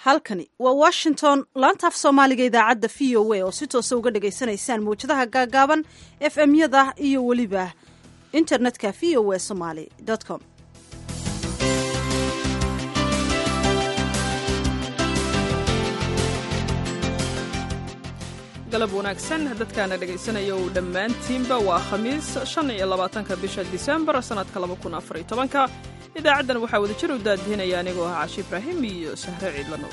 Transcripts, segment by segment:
halkani waa washington laantaaf soomaaliga idaacadda v o a oo si toosa uga dhagaysanaysaan mawjadaha gaagaaban fm-yada iyo weliba internetka v o a somaly com galab wanaagsan dadkaana dhegaysanaya uu dhammaantiinba waa khamiis 25 bisha disembar sannadka 2014 idaacaddan waxaa wada jir u daadihinaya anigoo ah Caashi Ibraahim iyo Sahre Ciidlano.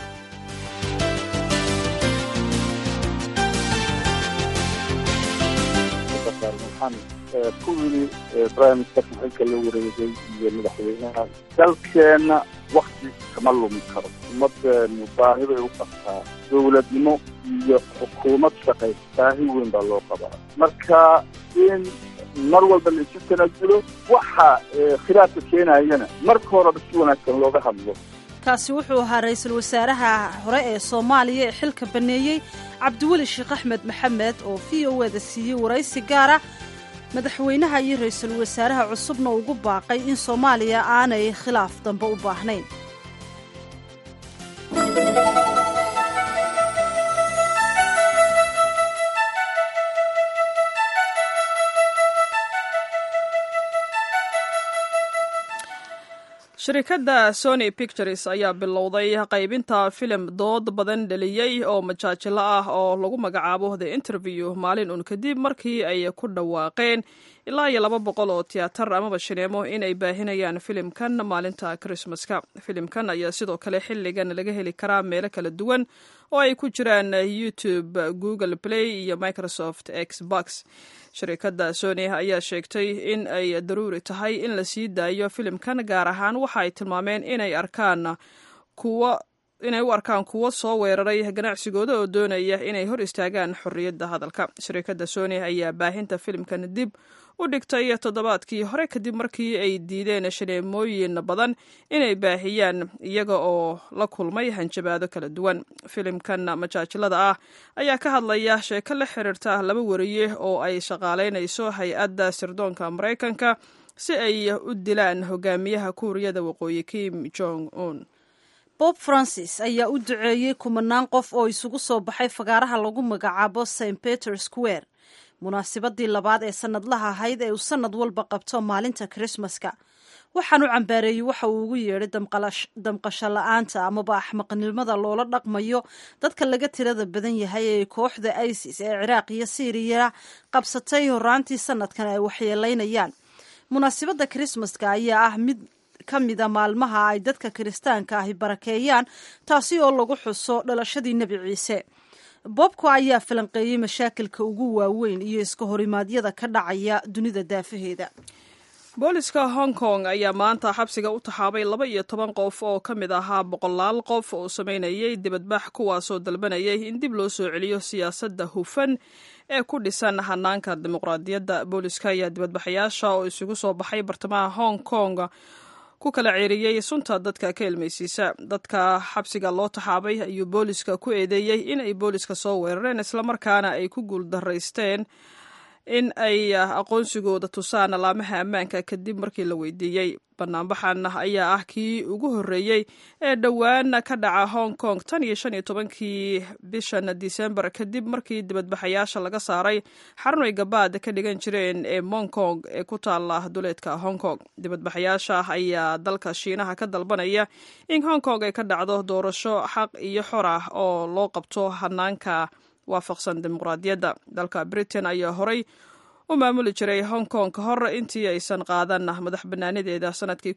kuwii prime minister xilka la wareegay iyo madaxweynaha dalkeena waqti kama lumi karo ummaddeenu baahi bay u qabtaa dowladnimo iyo xukuumad shaqay baahi weyn baa loo qabaa marka in mar walba la isu tanaajulo waxa khilaafka keenayana marka horeba si wanaagsan looga hadlo. kaasi wuxuu ahaa ra-iisul wasaaraha hore ee Soomaaliya ee xilka baneeyay Cabdiweli Sheekh Axmed Maxamed oo v o a-da siiyey waraysi gaara madaxweynaha iyo ra-iisul wasaaraha cusubna ugu baaqay in Soomaaliya aanay khilaaf dambe u baahnayn. shirkadda Sony Pictures ayaa bilowday qaybinta filim dood badan dhaliyay oo majaajilo ah oo lagu magacaabo The Interview maalin un kadib markii ay ku dhawaaqeen ilaa 200 oo tiyaatar amaba shineemo inay baahinayaan filimkan maalinta Christmaska. Filimkan ayaa sidoo kale xilligan laga heli karaa meelo kala duwan oo ay ku jiraan YouTube, Google Play iyo Microsoft Xbox. shirkadda Sony ayaa sheegtay in ay daruuri tahay in la sii daayo filimkan gaar ahaan waxa ay tilmaameen inay u arkaan kuwo soo weeraray ganacsigooda oo doonaya inay hor istaagaan xorriyadda hadalka. shirkadda Sony ayaa baahinta filimkan dib u dhigtay toddobaadkii hore kadib markii ay diideen shineemooyin badan inay baahiyaan iyaga oo la kulmay hanjabaado kala duwan. filimkan majaajilada ah ayaa ka hadlaya sheeko la xiriirta laba wariye oo ay shaqaalaynayso hay-adda sirdoonka Mareykanka si ay u dilaan hogaamiyaha Kuuriyada Waqooyi Kim Jong-un. Pope Francis ayaa u duceeyey kumanaan qof oo isugu soo baxay fagaaraha lagu magacaabo St Peter's Square munaasabadii labaad ee sanadlaha ahayd ee uu sanad walba qabto maalinta Christmaska. waxaan u cambaareeyey waxa uu ugu yeedhay damqasho la'aanta amaba axmaqnimada loola dhaqmayo dadka laga tirada badan yahay ee kooxda ISIS ee Ciraaq iyo Syria qabsatay horaantii sanadkan ay waxyeelaynayaan. munaasabadda Christmaska ayaa ah mid ka mida maalmaha ay dadka Kiristaanka ahi barakeeyaan taasi oo lagu xuso dhalashadii Nebi Ciise. Bobko ayaa falanqeeyey mashaakilka ugu waaweyn iyo iska horimaadyada ka dhacaya dunida daafaheeda. booliska Hong Kong ayaa maanta xabsiga u taxaabay 12 qof oo ka mid ahaa 100 qof oo sameynayay dibadbax kuwaasoo dalbanayay in dib loo soo celiyo siyaasadda hufan ee ku dhisan hanaanka dimuqraadiyadda. booliska ayaa dibadbaxayaasha oo isugu soo baxay bartamaha Hong Kong ku kala ceeriyay sunta dadka ka ilmaysiisa. dadka xabsiga loo taxaabay ayuu booliska ku eedeeyay in ay booliska soo weerareen islamarkaana ay ku guuldaraysteen in ay aqoonsigooda tusaan laamaha ammaanka kadib markii la weydiiyey. banaanbaxan ayaa ah kii ugu horreeyey ee dhowaan ka dhaca Hong Kong tan iyo 15kii bishan Disembar kadib markii dibadbaxayaasha laga saaray xarun ay gabaad ka dhigan jireen ee Mong Kong ee ku taala duleedka Hong Kong. dibadbaxayaasha ayaa dalka Shiinaha ka dalbanaya in Hong Kong ay ka dhacdo doorasho xaq iyo xor ah oo loo qabto hanaanka waafaqsan dimuqraadiyadda. dalka Britain ayaa horay u maamuli jiray Hong Kong ka hor intii aysan qaadan madax bannaanideeda sanadkii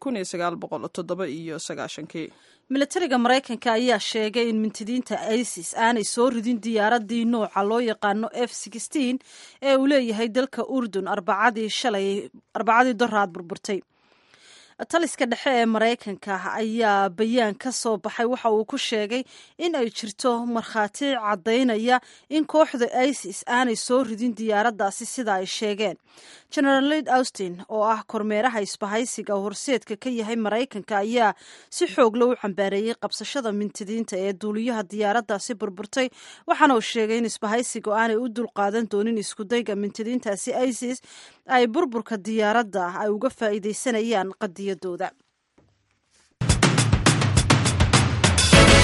1997. militariga Mareykanka ayaa sheegay in mintidiinta ISIS aanay soo ridin diyaaradii nooca loo yaqaano F-16 ee uu leeyahay dalka Urdun arbacadii doraad burburtay. taliska dhexe ee Mareykanka ayaa bayaan ka soo baxay waxa uu ku sheegay in ay jirto markhaati caddaynaya in kooxda ISIS aanay soo ridin diyaaraddaasi sida ay sheegeen. General Lloyd Austin oo ah kormeeraha isbahaysiga horseedka ka yahay Mareykanka ayaa si xoog leh u cambaareeyey qabsashada mintidiinta ee duuliyaha diyaaraddaasi burburtay waxaana uu sheegay in isbahaysiga aanay u dulqaadan doonin iskudayga mintidiintaasi ISIS ay burburka diyaaradda ay uga faa'iidaysanayaan qadiyadooda.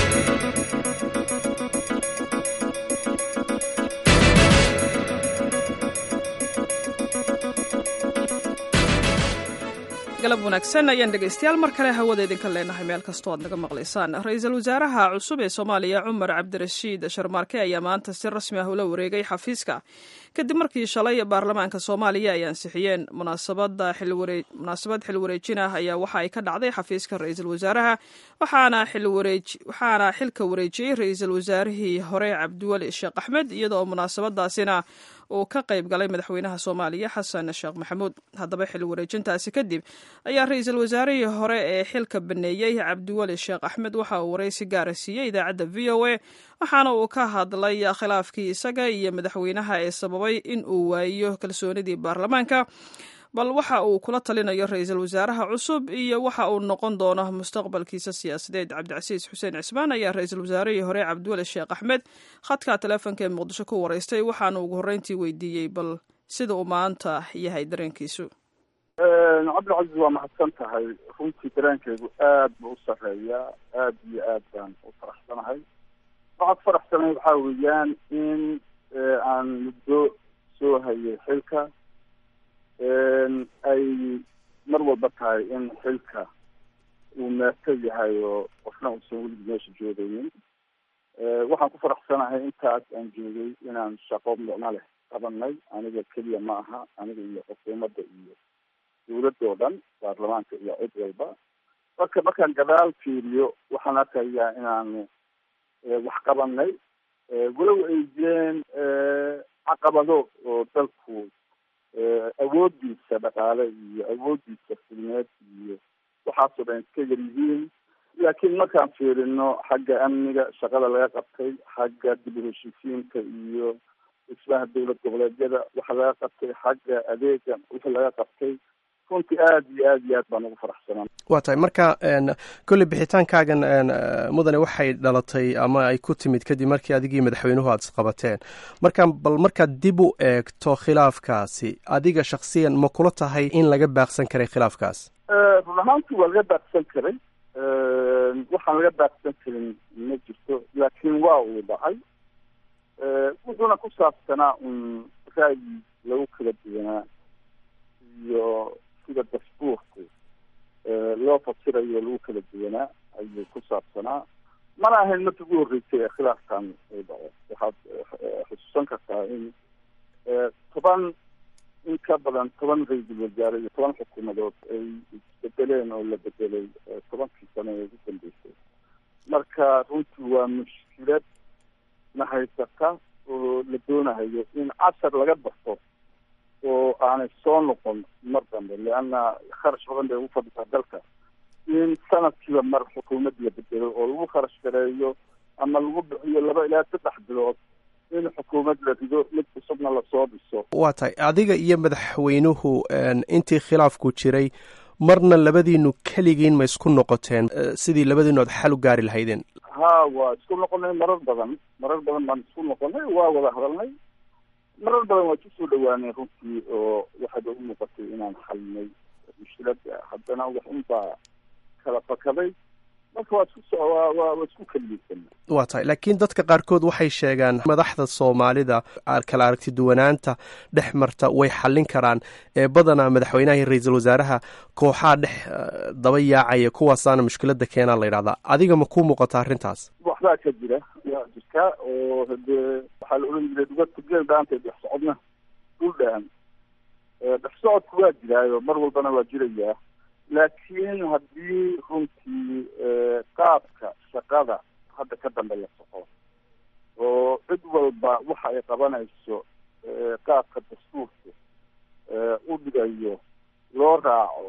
galab wanaagsan ayaan dhegaystayaal mar kale hawada idinka leenahay meel kastoo aad naga maqlaysaan. ra-iisul wasaaraha cusub ee Soomaaliya Cumar Cabdirashiid Sharmaarke ayaa maanta si rasmi ah ula wareegay xafiiska kadib markii shalay baarlamaanka Soomaaliya ay ansixiyeen munaasabad xil wareejin ah ayaa waxa ay ka dhacday xafiiska ra-iisul wasaaraha waxaana xilka wareejiyay ra-iisul wasaarihii hore Cabdiwali Sheekh Axmed iyadoo munaasabadaasina uu ka qayb galay madaxweynaha Soomaaliya Xasan Sheekh Maxamuud. haddaba xil wareejintaasi kadib ayaa ra-iisul wasaarihii hore ee xilka baneeyey Cabdiwali Sheekh Axmed waxa uu wareysi gaara siiyey idaacadda VOA waxaana uu ka hadlay khilaafkii isaga iyo madaxweynaha ee sababay in uu waayo kalsoonidii baarlamaanka bal waxa uu kula talinayo ra-iisul wasaaraha cusub iyo waxa uu noqon doono mustaqbalkiisa siyaasadeed. Cabdicasiis Xuseen Cismaan ayaa ra-iisul wasaarihii hore Cabdiwali Sheekh Axmed khadka taleefanka ee Muqdisho ku wareystay waxaana ugu horreyntii weydiiyey bal sida uu maanta yahay dareenkiisu. cabdilcaziz waa mahadsan tahay. runtii dareenkaygu aad buu u sarreeyaa, aad iyo aad baan u faraxsanahay. waxaad faraxsanahay waxaa weeyaan in aan muddo soo hayay xilka ay mar walba tahay in xilka uu meerto yahay oo qofna uusan weligii meesha joogaynin. waxaan ku faraxsanahay intaas aan joogay inaan shaqo micno leh qabanay, aniga keliya ma aha, aniga iyo xukuumadda iyo dawladda oo dhan, baarlamaanka iyo cid walba. markaan gadaal fiiriyo waxaan arkayaa inaanu wax qabanay walow ay jireen caqabado oo dalku awoodiisa dhaqaale iyo awoodiisa fulneed iyo waxaasoo dhan iska yar yihiin. laakiin markaan fiirino xagga amniga shaqada laga qabtay, xagga dib u heshiisiinta iyo dhismaha dowlad goboleedyada waxa laga qabtay, xagga adeega wixii laga qabtay, runtii aad iyo aad baan ugu faraxsanaa. waa tahay marka kolley bixitaankaagan mudane waxay dhalatay ama ay ku timid kadib markii adigii madaxweynuhu aada isqabateen. markaad dib u eegto khilaafkaasi adiga shaksiyan ma kula tahay in laga baaqsan karay khilaafkaas? run ahaantii waa laga baaqsan karay. waxaan laga baaqsan karin ma jirto, laakiin waa uu dhacay. wuxuuna ku saabsanaa un ra'yi lagu kala duwanaa iyo sida dastuurku loo fasirayo lagu kala duwanaa ayuu ku saabsanaa. mana ahayn markii ugu horreysay ee khilaafkan ay dhaco. waxaad xusuusan kartaa in in ka badan 10 ra-iisul wasaare iyo 10 xukuumadood ay isbedeleen oo la bedelay 10kii sano ee ugu dambeysay. marka runtii waa mushkilad na haysata oo la doonayo in cashar laga barto oo aanay soo noqon mar dambe, leanna kharash badan bay ugu fadhisaa dalka in sanadkiiba mar xukuumadda la bedelo oo lagu kharash gareeyo ama lagu bixiyo 2 ilaa 3 bilood in xukuumad la rido mid cusubna lasoo dhiso. waa tahay adiga iyo madaxweynuhu intii khilaafku jiray marna labadiinu keligiin ma isku noqoteen sidii labadiinu aad xal u gaari lahaydeen? waa isku noqonay marar badan baan isku noqonay, waa wada hadalnay marar badan waa kusoo dhawaanay runtii oo waxaad ugu muuqatay inaan xalinay mushkilada. haddana wax unbaa kala fakaday, marka waa isku kaliyeysan. waa tahay laakiin dadka qaarkood waxay sheegaan madaxda Soomaalida kala aragti duwanaanta dhex marta way xallin karaan badanaa madaxweynaha iyo ra-iisul wasaaraha kooxaha dhex daba yaacaya kuwaasaana mushkilada keenaa la yidhahdaa. adiga ma ku muuqata arrintaas? waxbaa ka jira, waa jirtaa oo hadee waxaa la oran jiray dugadka geel dhaanta dhex socodna dhul dhaan. dhex socodku waa jiraayo mar walbana waa jirayaa, laakiin haddii runtii qaabka shaqada hadda ka dambe la soco oo cid walba waxa ay qabanayso qaabka dastuurka u dhigayo loo raaco,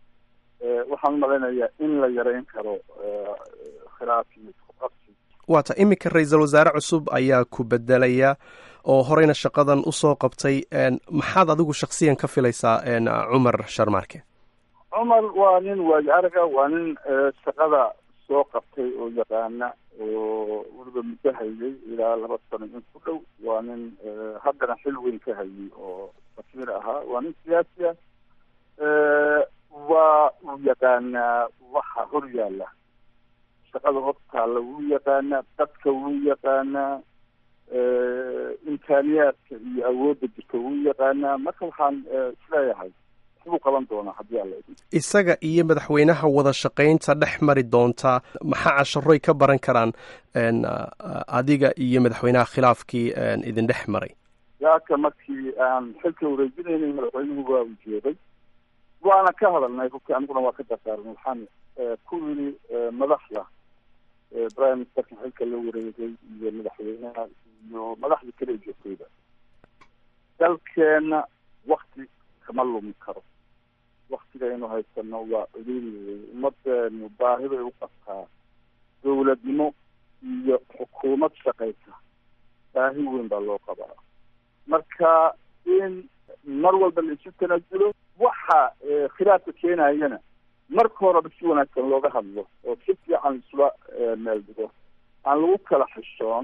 waxaan malaynayaa in la yareyn karo khilaafkii isku qabsi. waa ta iminka ra-iisul wasaare cusub ayaa ku bedelaya oo horeyna shaqadan usoo qabtay. maxaad adigu shaksiyan ka filaysaa Cumar Sharmaarke? cumar waa nin waayo araga, waa nin shaqada soo qabtay oo yaqaana oo weliba muddo hayay ilaa 2 sano in ku dhow. waa nin haddana xil weyn ka hayay oo wasiir ahaa. waa nin siyaasi ah. waa uu yaqaanaa waxa hor yaalla shaqada hortaalla wuu yaqaanaa, dadka wuu yaqaanaa, imkaaniyaadka iyo awoodda jirka wuu yaqaanaa. marka waxaan isleeyahay waxbuu qaban doonaa haddii alla idin. isaga iyo madaxweynaha wada shaqaynta dhex mari doontaa maxaa casharoy ka baran karaan adiga iyo madaxweynaha khilaafkii idin dhex maray? yaaka markii aan xilka wareejinaynay madaxweynuhu waa ujeeday, waana ka hadalnay runtii, aniguna waa ka dardaarnay. waxaan ku yidhi madaxda prime ministerka xilka la wareegay iyo madaxweynaha iyo madaxda kale ee joogtayda, dalkeena wakti kama lumi karo. waktigaynu haysano waa cuduriyey, ummadeenu baahi bay u qabtaa dawladnimo iyo xukuumad shaqaysa, baahi weyn baa loo qabaa. marka in mar walba la isu tanaasulo, waxa khilaafka keenayana marka horeba si wanaagsan looga hadlo oo si fiican isula meel dhigo, aan lagu kala xishoon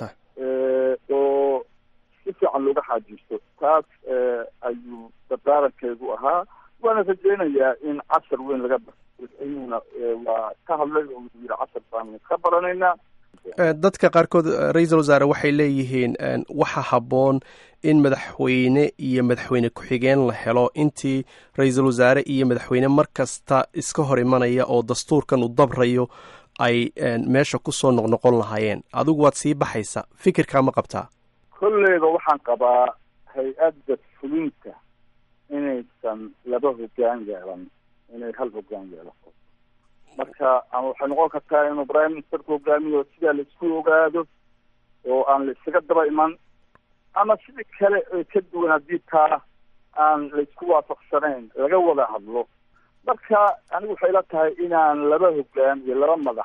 oo si fiican looga xaajisto. taas ayuu dardaarankeedu ahaa. waana rajaynayaa in cashar weyn laga barayuna waa ka hadlay oo yidhi cashar baanu ka baranaynaa. dadka qaarkood ra-iisul wasaare waxay leeyihiin waxa habboon in madaxweyne iyo madaxweyne ku-xigeen la helo intii ra-iisul wasaare iyo madaxweyne mar kasta iska hor imanaya oo dastuurkan u dabrayo ay meesha kusoo noqnoqon lahaayeen. adigu waad sii baxaysa, fikirkaa ma qabtaa? kolleyba waxaan qabaa hay-adda fulinta inaysan laba hoggaan yeelan, inay hal hoggaan yeelato. marka ama waxay noqon kartaa inuu prime ministerka hogaamiyo sidaa la isku ogaado oo aan la isaga daba iman, ama sidii kale ka duwan haddii taa aan la isku waafaqsanayn laga wada hadlo. marka anigu waxay la tahay inaan laba hoggaan iyo laba madax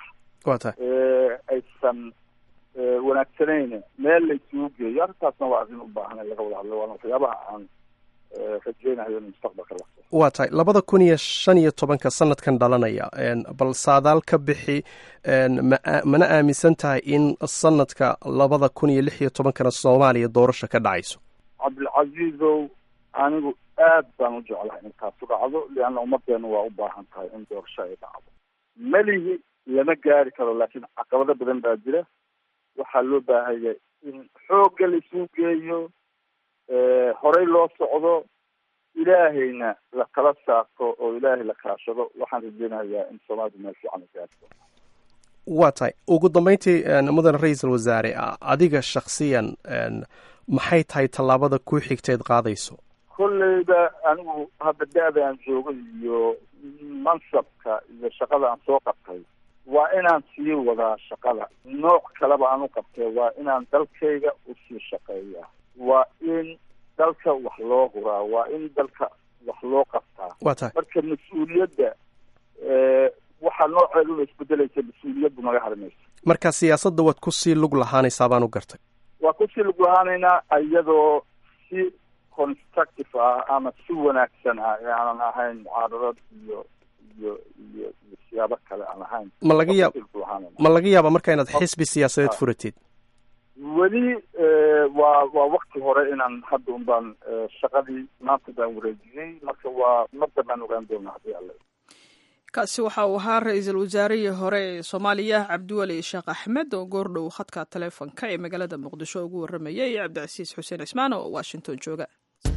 aysan wanaagsanayn meel la isugu geeyo. arrintaasna waa arrin u baahan in laga wada hadlo, waana waxyaabaha aan rajeynayo in mustaqbalka la soo. waa tahay 2015 sanadkan dhalanaya, bal saadaal ka bixi. mana aaminsan tahay in sanadka 2016 soomaaliya doorasho ka dhacayso? cabdilcaziizow, anigu aad baan u jeclahay in taasu dhacdo, lianna ummadeenu waa u baahan tahay in doorasho ay dhacdo. melihi lama gaari karo, laakiin caqabado badan baa jira. waxaa loo baahaya in xoogga la isugu geeyo, horey loo socdo, ilaahayna la kala saarto oo ilaahay la kaashado. waxaan rajeynayaa in soomaalidu meel fiican ay gaarto. waa tahay ugu dambeyntii mudan ra-iisul wasaare, adiga shaksiyan maxay tahay tallaabada ku xigteed qaadayso? kolleyda anigu hadda da-da aan joogo iyo mansabka iyo shaqada aan soo qabtay, waa inaan sii wadaa shaqada. nooc kaleba aan u qabtay, waa inaan dalkayga usii shaqeeya, waa in dalka wax loo huraa, waa in dalka wax loo qabtaa. waa tahay marka mas-uuliyadda waxaa nooceedu isbedelaysa, mas-uuliyaddu naga harimaysa. marka siyaasadda waad kusii lug lahaanaysaa baan u gartay? waa kusii lug lahaanaynaa iyadoo si constructive ah ama si wanaagsan ah ee aanan ahayn mucaaradad iyo siyaabo kale aan ahayn. ma laga yaaba marka inaad xisbi siyaasadeed furatid? weli waa wakti hore inaan hadda un baan shaqadii maanta baan wareejiyey. marka waa madda baan ogaan doonaa haddii alle. kaasi waxa uu ahaa ra-iisul wasaarihii hore ee soomaaliya cabdiweli sheekh axmed oo goordhow khadka taleefonka ee magaalada muqdisho ugu waramayay cabdicasiis xuseen cismaan oo washington jooga.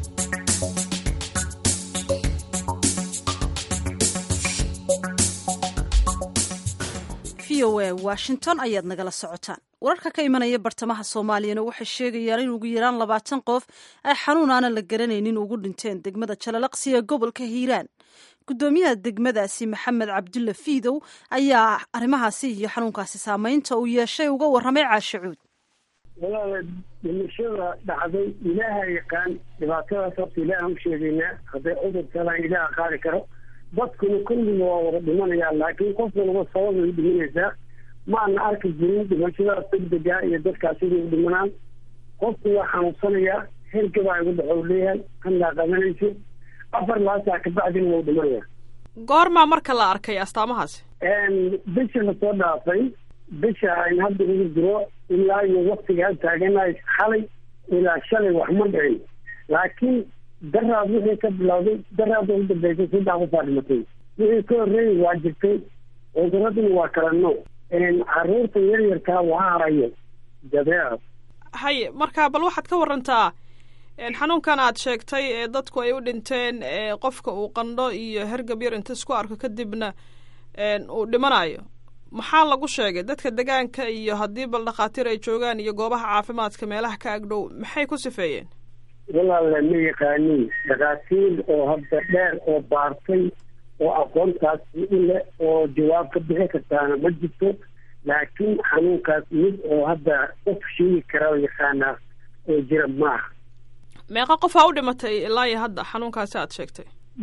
washington ayaad nagala socotaan. wararka ka imanaya bartamaha soomaaliyana waxay sheegayaan in ugu yaraan 20 qof ay xanuun aanan la garanaynin ugu dhinteen degmada jalalaqsi ee gobolka hiiraan. gudoomiyaha degmadaasi maxamed cabdulle fiidow ayaa arrimahaasi iyo xanuunkaasi saamaynta uu yeeshay uga warramay caashicuud. walaala dhimashada dhacday ilaaha yaqaan, dhibaatadaas horta ilaaha u sheegaynaa. hadday cudur talaan ilaaha qaadi karo. dadkuna kulliga waa wada dhimanayaan, laakiin qof walba sababay dhimanaysaa. ma ana arki jirin dhimashadaas degdega iyo dadkaas siday u dhimanaan. qofku waa xanuunsanayaa, hergabaa igu dhaxow leeyahay, kandaa qabanayso 4 laasaa kabacdina wuu dhimanaya. goormaa marka la arkay astaamahaasi? bisha lasoo dhaafay, bisha ayn hadda ugu jiro ilaa iyo waktigaa taaganahay xalay ilaa shalay wax ma dhicin. laakiin daraad wixii ka bilowday, daraada ugu dambeysay 3 qofaa dhimatay. wixii ka horreeyay waa jirtay, cuduraduna waa kala nooc. caruurta yaryarkaa waa harayo jadeeco. haye marka bal waxaad ka warantaa xanuunkan aad sheegtay ee dadku ay u dhinteen qofka uu qandho iyo hergab yar inta isku arko kadibna uu dhimanayo, maxaa lagu sheegay dadka degaanka iyo haddii bal dhakhaatiir ay joogaan iyo goobaha caafimaadka meelaha ka agdhow maxay ku sifeeyeen? walaala ma yaqaanin dhakhaatiir oo hadda dheer oo baartay oo aqoontaas u leh oo jawaab ka bixi kartaana ma jirto, laakiin xanuunkaas mid oo hadda qof sheegi kara oo yaqaanaa oo jira maaha. meeqa qofaa u dhimatay ilaa iyo hadda xanuunkaasi aad sheegtay?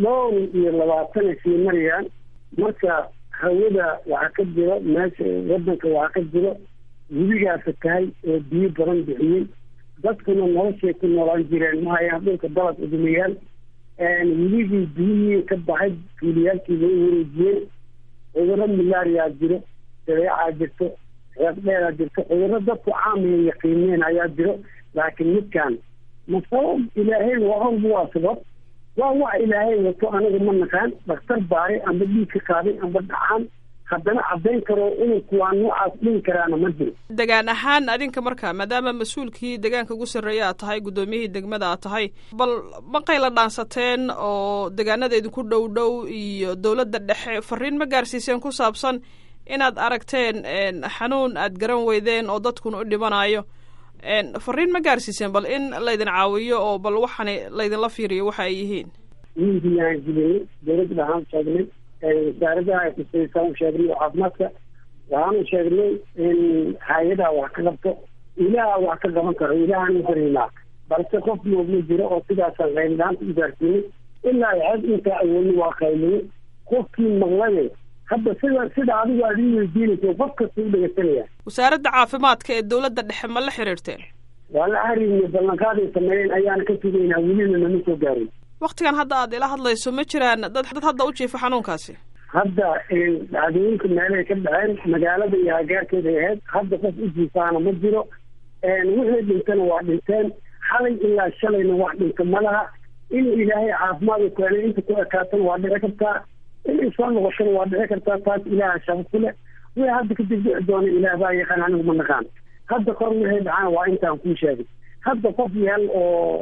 20 sii marayaan. marka hawada waxaa ka jiro meesha wadanka waxaa ka jiro webigaasa tahay oo biyo badan bixiyey, dadkuna noloshay ku noolaan jireen ma hayaan dhulka dalad udumayaan. weligii biyihii ka baxay tuuliyaalkii way wareejiyeen. cudurro milaariyaa jiro, dabeecaa jirto, reeb dheeraa jirto, cudurro dadku caamaya yaqiineen ayaa jiro. laakiin midkaan ma sabab ilaahay waanbu waa sabab waa wax ilaahay wato aniga ma naqaan. dhakhtar baaray amba dhiig ka qaaday amba dhacaan haddana caddayn karo inuu waa noocaas dhihi karaana ma jiro. degaan ahaan adinka marka maadaama mas-uulkii deegaanka ugu sarreeya aad tahay, guddoomiyihii degmada aad tahay, bal maqay la dhaansateen oo deegaanada idinku dhow dhow iyo dowladda dhexe fariin ma gaarsiiseen ku saabsan inaad aragteen xanuun aad garan weydeen oo dadkuna u dhimanayo? fariin ma gaarsiiseen bal in laydin caawiyo oo bal waxaan laydinla fiiriyo waxa ay yihiin? wiilkiyaan gelinay, dowladda dhahaan sheegnay, wasaaradaha ay kusaysaan u sheegnay oo caafimaadka waxaanu sheegnay in hay-adaha wax ka qabto, ilaaha wax ka qaban karo, ilaahaan u fariinaa. balse qof moogma jiro oo sidaasaan qaylidaanta u gaarsiinay ilaa xeeb intaa awoodna waa qayliyey. qofkii maqlaye hadda sida adigu aad ii weydiinayso qof kasta u dhegeysanaya. wasaaradda caafimaadka ee dowladda dhexe ma la xiriirteen? waa la xiriirnay, ballanqaaday sameeyeen ayaana ka sugaynaa, welina nama soo gaarin. waktigan hadda aad ila hadlayso ma jiraan dad hadda u jiifa xanuunkaasi? hadda dhacdooyinka meelahay ka dhaceen magaalada iyo agaarkeeda ahayd, hadda qof u jiifaana ma jiro. wixii dhintana waa dhinteen. xalay ilaa shalayna wax dhinta ma laha. in ilaahay caafimaad u keenay inta ku ekaatana waa dhici kartaa, inay soo noqotana waa dhici kartaa. taas ilaaha shaqo ku leh. wixii hadda kadib dhici doona ilaah baa yaqaan, anigu ma naqaan. hadda kor wixii dhacaan waa intaan kuu sheegay. hadda qof yaal oo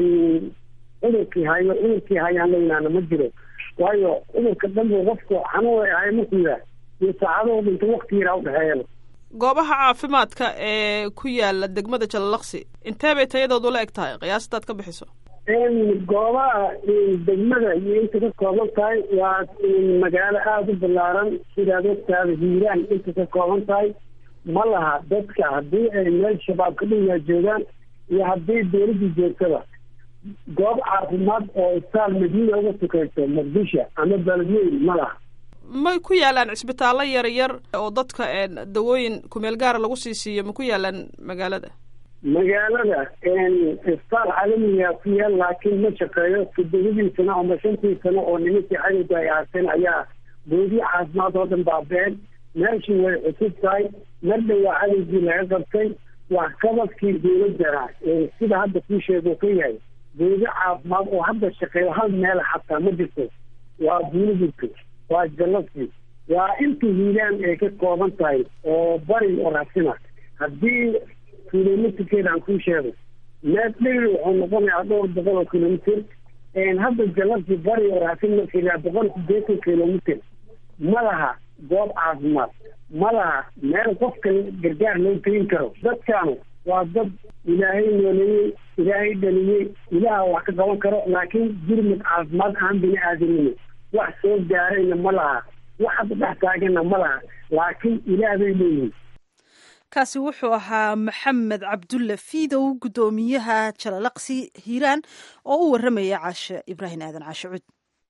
cudurkii hayaan laynaana ma jiro, waayo cudurka dhanbu qofku xanuun ahay markuu yahay iyo saacadoo dhinta wakti yaraa udhexeeyana. goobaha caafimaadka ee ku yaala degmada Jalalaqsi intee bay tayadoodu la eg tahay qiyaastaad ka bixiso? goobaha degmada iyo inta ka kooban tahay waa magaalo aada u ballaaran. sidaad ogtaada hiiraan inta ka kooban tahay ma laha dadka haddii ay meel shabaab ka dhanyaa joogaan iyo haddii dowladda joogtada goob caafimaad oo isbitaal madiina uga tukayso muqdisho ama beledweyne ma laha. may ku yaalaan cisbitaallo yar yar oo dadka dawooyin kumeel gaara lagu sii siiyo ma ku yaalaan magaalada? magaalada isbitaal caalamiga ku yaal, laakiin ma shaqeeyo. todobadii sano ama 5 sano oo nimankii cadowga ay aaseen ayaa boodi caafimaad oo dhan baabeen. meeshii way cusub tahay, marna waa cadowgii laga qabtay. wax qabadkii dowladana sida hadda kuu sheego ka yahay boodi caafimaad oo hadda shaqeeyo hal meel xataa ma jirto. waa buulibirka, waa Jalalaqsi, waa inta hiiraan ay ka kooban tahay oo bari oo raasina. haddii kilomitirkeeda aan kuu sheego meel dheer wuxuu noqonayaa 200 kilomitir. hadda Jalalaqsi bari oo raasin markii la 180 kilomitir ma laha goob caafimaad, ma laha meel qofka gargaar loo gelin karo. dadkaanu waa dad ilaahay nooleeyey, ilaahay dhaliyey, ilaaha wax ka qaban karo, laakiin gurmad caafimaad aan bini aadamina wax soo gaarayna ma laha, wax hadda dhex taagana ma laha, laakiin ilaah bay leeyihin. kaasi wuxuu ahaa maxamed cabdulle fiidow, guddoomiyaha Jalalaqsi hiiraan, oo u warramaya caashe ibraahim aadan caashe cud.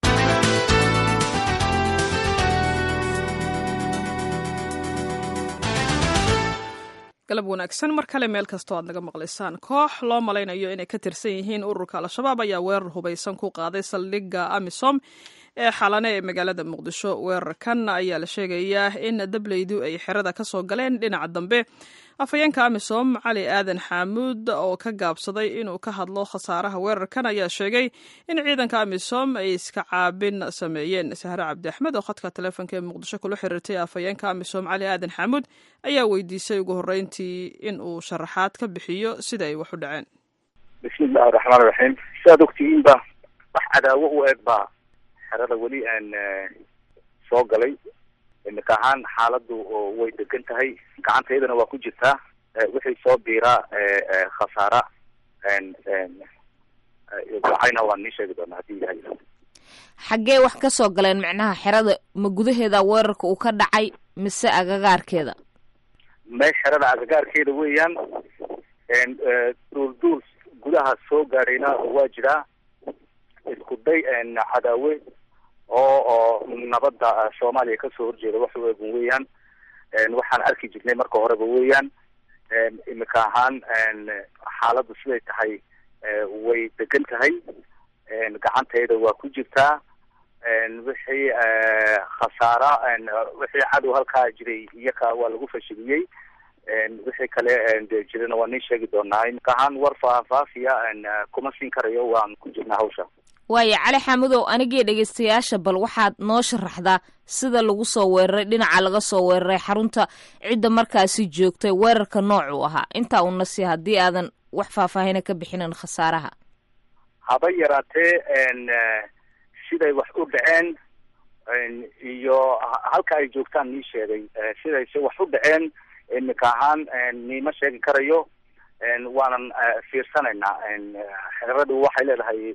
galab wanaagsan mar kale meel kastoo aad naga maqlaysaan. koox loo malaynayo inay ka tirsan yihiin ururka al-shabaab ayaa weerar hubaysan ku qaaday saldhigga amisom ee xalane ee magaalada muqdisho. weerarkan ayaa la sheegayaa in dableydu ay xerada ka soo galeen dhinaca dambe. afhayeenka amisom cali aadan xaamuud oo ka gaabsaday inuu ka hadlo khasaaraha weerarkan ayaa sheegay in ciidanka amisom ay iska caabin sameeyeen. sahre cabdi axmed oo khadka taleefonka ee muqdisho kula xiriirtay afhayeenka amisom cali aadan xaamuud ayaa weydiisay ugu horreyntii in uu sharaxaad ka bixiyo sida ay wax u dhaceen. bismillahi raxmaan raxiim. sidaad ogtihiinba wax cadaawo u eg baa xerada weli aan soo galay. imika ahaan xaaladu way degan tahay, gacantaydana waa ku jirtaa. wixii soo biiraa khasaara dacayna waan nii sheegi doonaa haddii ilahay. xaggee wax ka soo galeen macnaha xerada ma gudaheeda weerarka uu ka dhacay mise agagaarkeeda? me xerada agagaarkeeda weeyaan. duulduul gudaha soo gaadhayna waa jiraa. isku day cadaawe oo nabadda soomaaliya kasoo horjeeda wax u eegun weeyaan. waxaan arki jirnay marka horeba weeyaan. imika ahaan xaaladdu siday tahay way degan tahay. gacantayda waa ku jirtaa. wixii khasaara wixii cadow halkaa jiray iyaka waa lagu fashiliyey. wixii kale jirana waa nin sheegi doonaa. imika ahaan war faahfaahiya kuma siin karayo, waan ku jirnaa hawsha. waaya cali xaamudow, anigii dhegaystayaasha bal waxaad noo sharaxdaa sida lagu soo weeraray, dhinaca laga soo weeraray, xarunta cidda markaasi joogtay, weerarka noocuu ahaa. intaa una sii haddii aadan wax faahfaahina ka bixinin khasaaraha. haba yaraatee siday wax u dhaceen iyo halka ay joogtaan nii sheegay. sidayse wax u dhaceen imika ahaan niima sheegi karayo. waanan fiirsanaynaa. xeradu waxay leedahay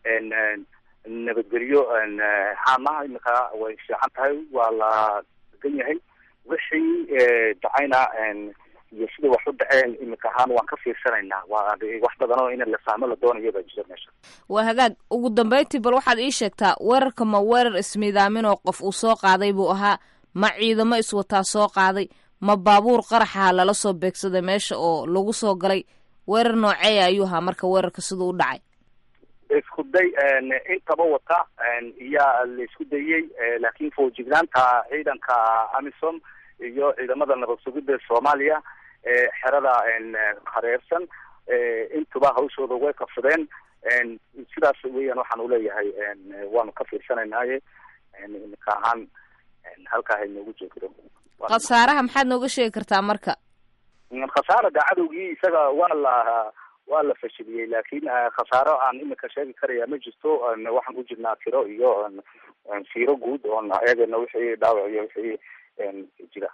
nabadgelyo xaamaha imika way fiican tahay, waa la degan yahay. wixii dhacayna iyo sida wax u dhaceen imika ahaan waan ka fiirsanaynaa. waa wax badan oo in la fahmo la doonayo baa jira meesha. waa hagaag. ugu dambeyntii bal waxaad ii sheegtaa, weerarka ma weerar ismiidaamin oo qof uu soo qaaday buu ahaa, ma ciidamo iswataa soo qaaday, ma baabuur qaraxa lala soo beegsaday meesha oo lagu soo galay? weerar nooceeya ayuu ahaa marka weerarka siduu u dhacay? isku day intaba wata iyaa la isku dayey, laakiin foojignaanta ciidanka amisom iyo ciidamada nabad sugidda soomaaliya xerada hareersan intuba hawshooda way qabsadeen. sidaas weeyaan waxaan uleeyahay. waanu ka fiirsanaynaye imika ahaan halkaa hay noogu joogto. khasaaraha maxaad nooga sheegi kartaa marka? khasaarada cadowgii isaga waa la fashiliyey, laakiin khasaaro aan imika sheegi karaya ma jirto. waxaan ku jirnaa tiro iyo fiiro guud oon eegayna wixii dhaawac iyo wixii jira.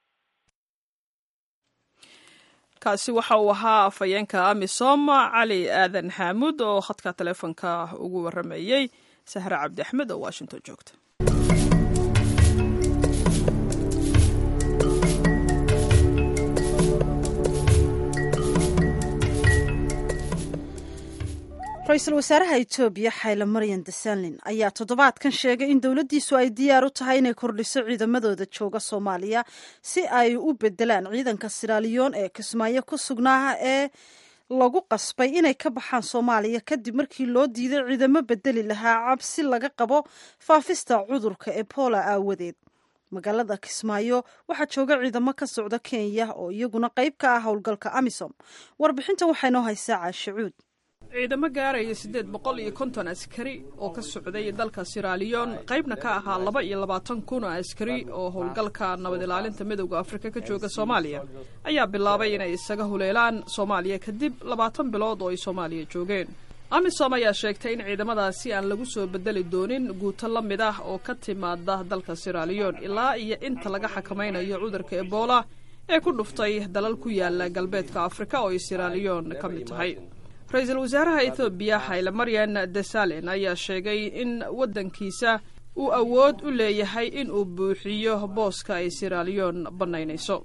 kaasi waxa uu ahaa afhayeenka amisom cali aadan xaamuud oo khadka taleefonka ugu waramayey sahre cabdi axmed oo washington joogta. ra-iisul wasaaraha etoobiya xayle maryan desalegn ayaa toddobaadkan sheegay in dowladdiisu ay diyaar u tahay inay kordhiso ciidamadooda jooga soomaaliya si ay u bedelaan ciidanka siraaliyoon ee kismaayo ku sugnaaha ee lagu qasbay inay ka baxaan soomaaliya kadib markii loo diiday ciidamo bedeli lahaa cabsi laga qabo faafista cudurka ebola aawadeed. magaalada kismaayo waxaa jooga ciidamo ka socda kenya oo iyaguna qayb ka ah howlgalka amisom. warbixintan waxay noo haysaa caashicuud. ciidamo gaaraya 850 askari oo ka socday dalka siraaliyoon, qaybna ka ahaa 22,000 oo askari oo howlgalka nabad ilaalinta midowda Afrika ka jooga Soomaaliya ayaa bilaabay inay isaga huleelaan Soomaaliya kadib 20 bilood oo ay Soomaaliya joogeen. amisom ayaa sheegtay in ciidamadaasi aan lagu soo bedeli doonin guuto la mid ah oo ka timaada dalka siraaliyoon ilaa iyo inta laga xakamaynayo cudurka ebola ee ku dhuftay dalal ku yaala galbeedka Afrika oo ay siraaliyoon ka mid tahay. ra-iisul wasaaraha Ethiopia Haile Mariam Desalegn ayaa sheegay in waddankiisa uu awood u leeyahay in uu buuxiyo booska ay Sierra-Leone banaynayso.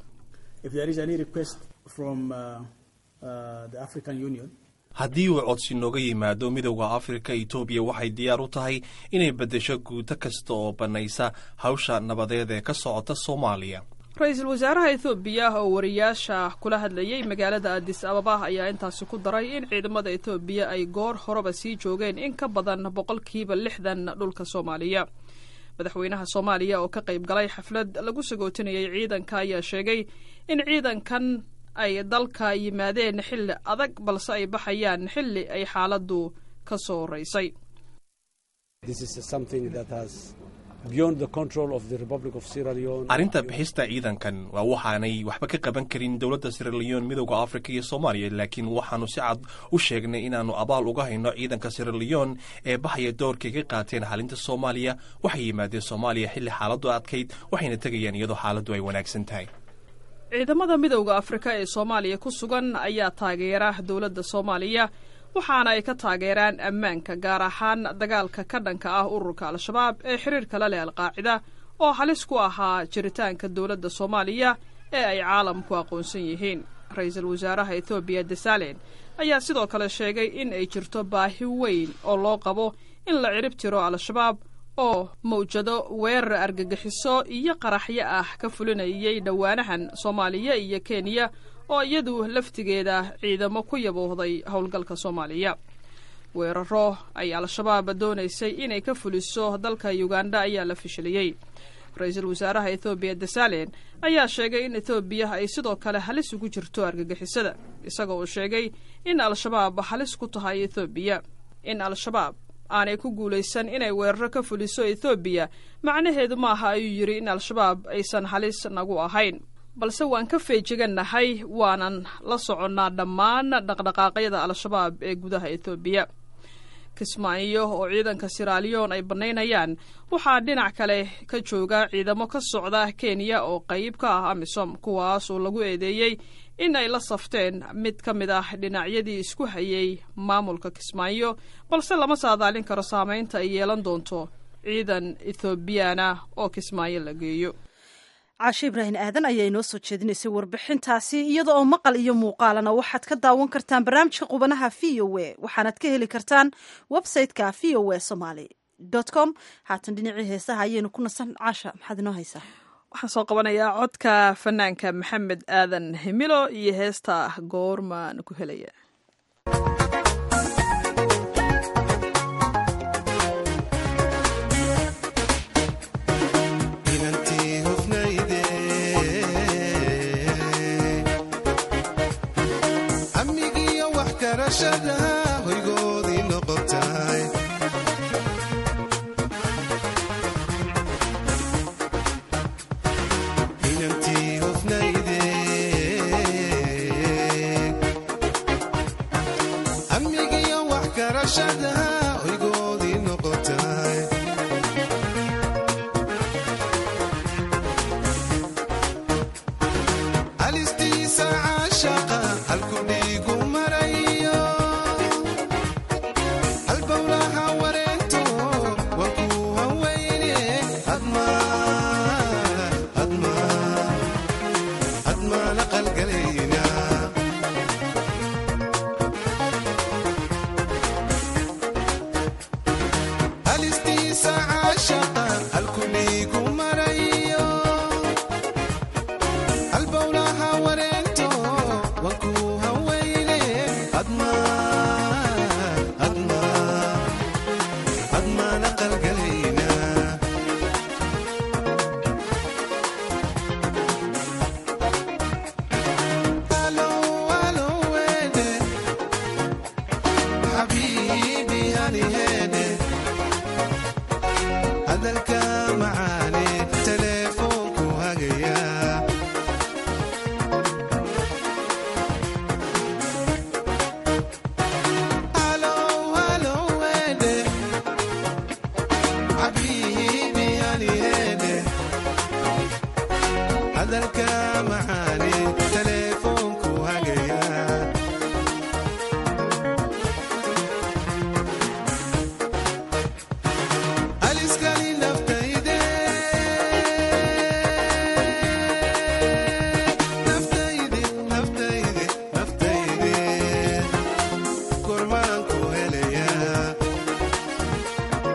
haddii uu codsi nooga yimaado midowda Afrika, Ethiopia waxay diyaar u tahay inay beddesho guuto kasta oo banaysa hawsha nabadeed ee ka socota Soomaaliya. ra-iisul wasaaraha ethoobiya oo wariyaasha kula hadlayay magaalada addis ababa ayaa intaasi ku daray in ciidamada ethoobiya ay goor horeba sii joogeen in ka badan 60% dhulka Soomaaliya. madaxweynaha Soomaaliya oo ka qayb galay xaflad lagu sagootinayay ciidanka ayaa sheegay in ciidankan ay dalka yimaadeen xilli adag balse ay baxayaan xilli ay xaaladdu ka soo horeysay. arrinta bixista ciidankan waa waxaanay waxba ka qaban karin dowladda Sierra Leone, midowga Afrika iyo Soomaaliya, laakiin waxaanu si cad u sheegnay inaanu abaal uga hayno ciidanka Sierra Leone ee baxaya doorka ka qaateen xalinta Soomaaliya. waxay yimaadeen Soomaaliya xilli xaaladdu adkayd, waxayna tagayaan iyadoo xaaladdu ay wanaagsan tahay. ciidamada midowga Afrika ee Soomaaliya ku sugan ayaa taageera dowladda Soomaaliya, waxaana ay ka taageeraan ammaanka, gaar ahaan dagaalka ka dhanka ah ururka Al-Shabaab ee xiriirka la leh Al-Qaacida oo halis ku ahaa jiritaanka dowladda Soomaaliya ee ay caalamku aqoonsan yihiin. ra-iisul wasaaraha Ethiopia Desalegn ayaa sidoo kale sheegay in ay jirto baahi weyn oo loo qabo in la cirib tiro Al-Shabaab oo mawjado weerar argagixiso iyo qaraxyo ah ka fulinayay dhawaanahan Soomaaliya iyo Kenya oo iyadu laftigeeda ciidamo ku yaboohday howlgalka Soomaaliya. weeraro ay Al-Shabaab doonaysay inay ka fuliso dalka Uganda ayaa la fashiliyay. ra-iisul wasaaraha Ethiopia Desalegn ayaa sheegay in Ethiopia ay sidoo kale halis ugu jirto argagixisada, isagoo uu sheegay in Al-Shabaab halis ku tahay Ethiopia. in Al-Shabaab aanay ku guulaysan inay weeraro ka fuliso Ethiopia macnaheedu maaha ayuu yiri in Al-Shabaab aysan halis nagu ahayn, balse waan ka feejiganahay waanan la soconnaa dhammaan dhaqdhaqaaqyada Al-Shabaab ee gudaha Ethiopia. Kismaayo oo ciidanka Sierra Leone ay banaynayaan waxaa dhinac kale ka jooga ciidamo ka socda Kenya oo qayb ka ah AMISOM, kuwaas oo lagu eedeeyay in ay la safteen mid ka mid ah dhinacyadii isku hayay maamulka Kismaayo, balse lama saadaalin karo saameynta ay yeelan doonto ciidan Ethiopiana oo Kismaayo la geeyo. caashe ibraahim aadan ayaa inoo soo jeedinaysay warbixintaasi, iyada oo maqal iyo muuqaalana waxaad ka daawan kartaan barnaamijka qubanaha VOA, waxaanaad ka heli kartaan website-ka voasomali.com. haatan dhinacii heesaha ayaynu ku nasan. caasha, maxaad inoo haysaa? waxaan soo qabanayaa codka fanaanka Maxamed Aadan Himilo iyo heesta Goormaan ku helaya.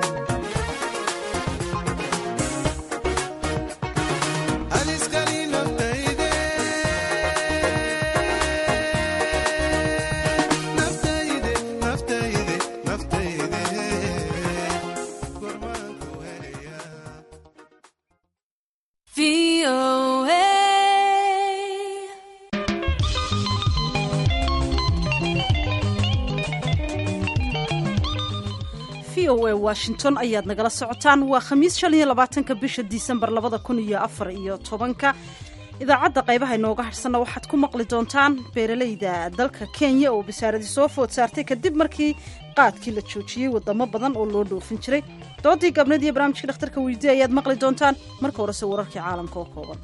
Alice Kalina o a washington ayaad nagala socotaan. waa khamiis 25 bisha disembar 2014. idaacadda qaybaha inooga hadhsanna waxaad ku maqli doontaan beeralayda dalka Kenya oo basaaradii soo food saartay kadib markii qaadkii la joojiyey wadamo badan oo loo dhoofin jiray. doodii gabnad iyo barnaamijka dhakhtarka weydiiya ayaad maqli doontaan. marka horese wararkii caalamka oo kooban.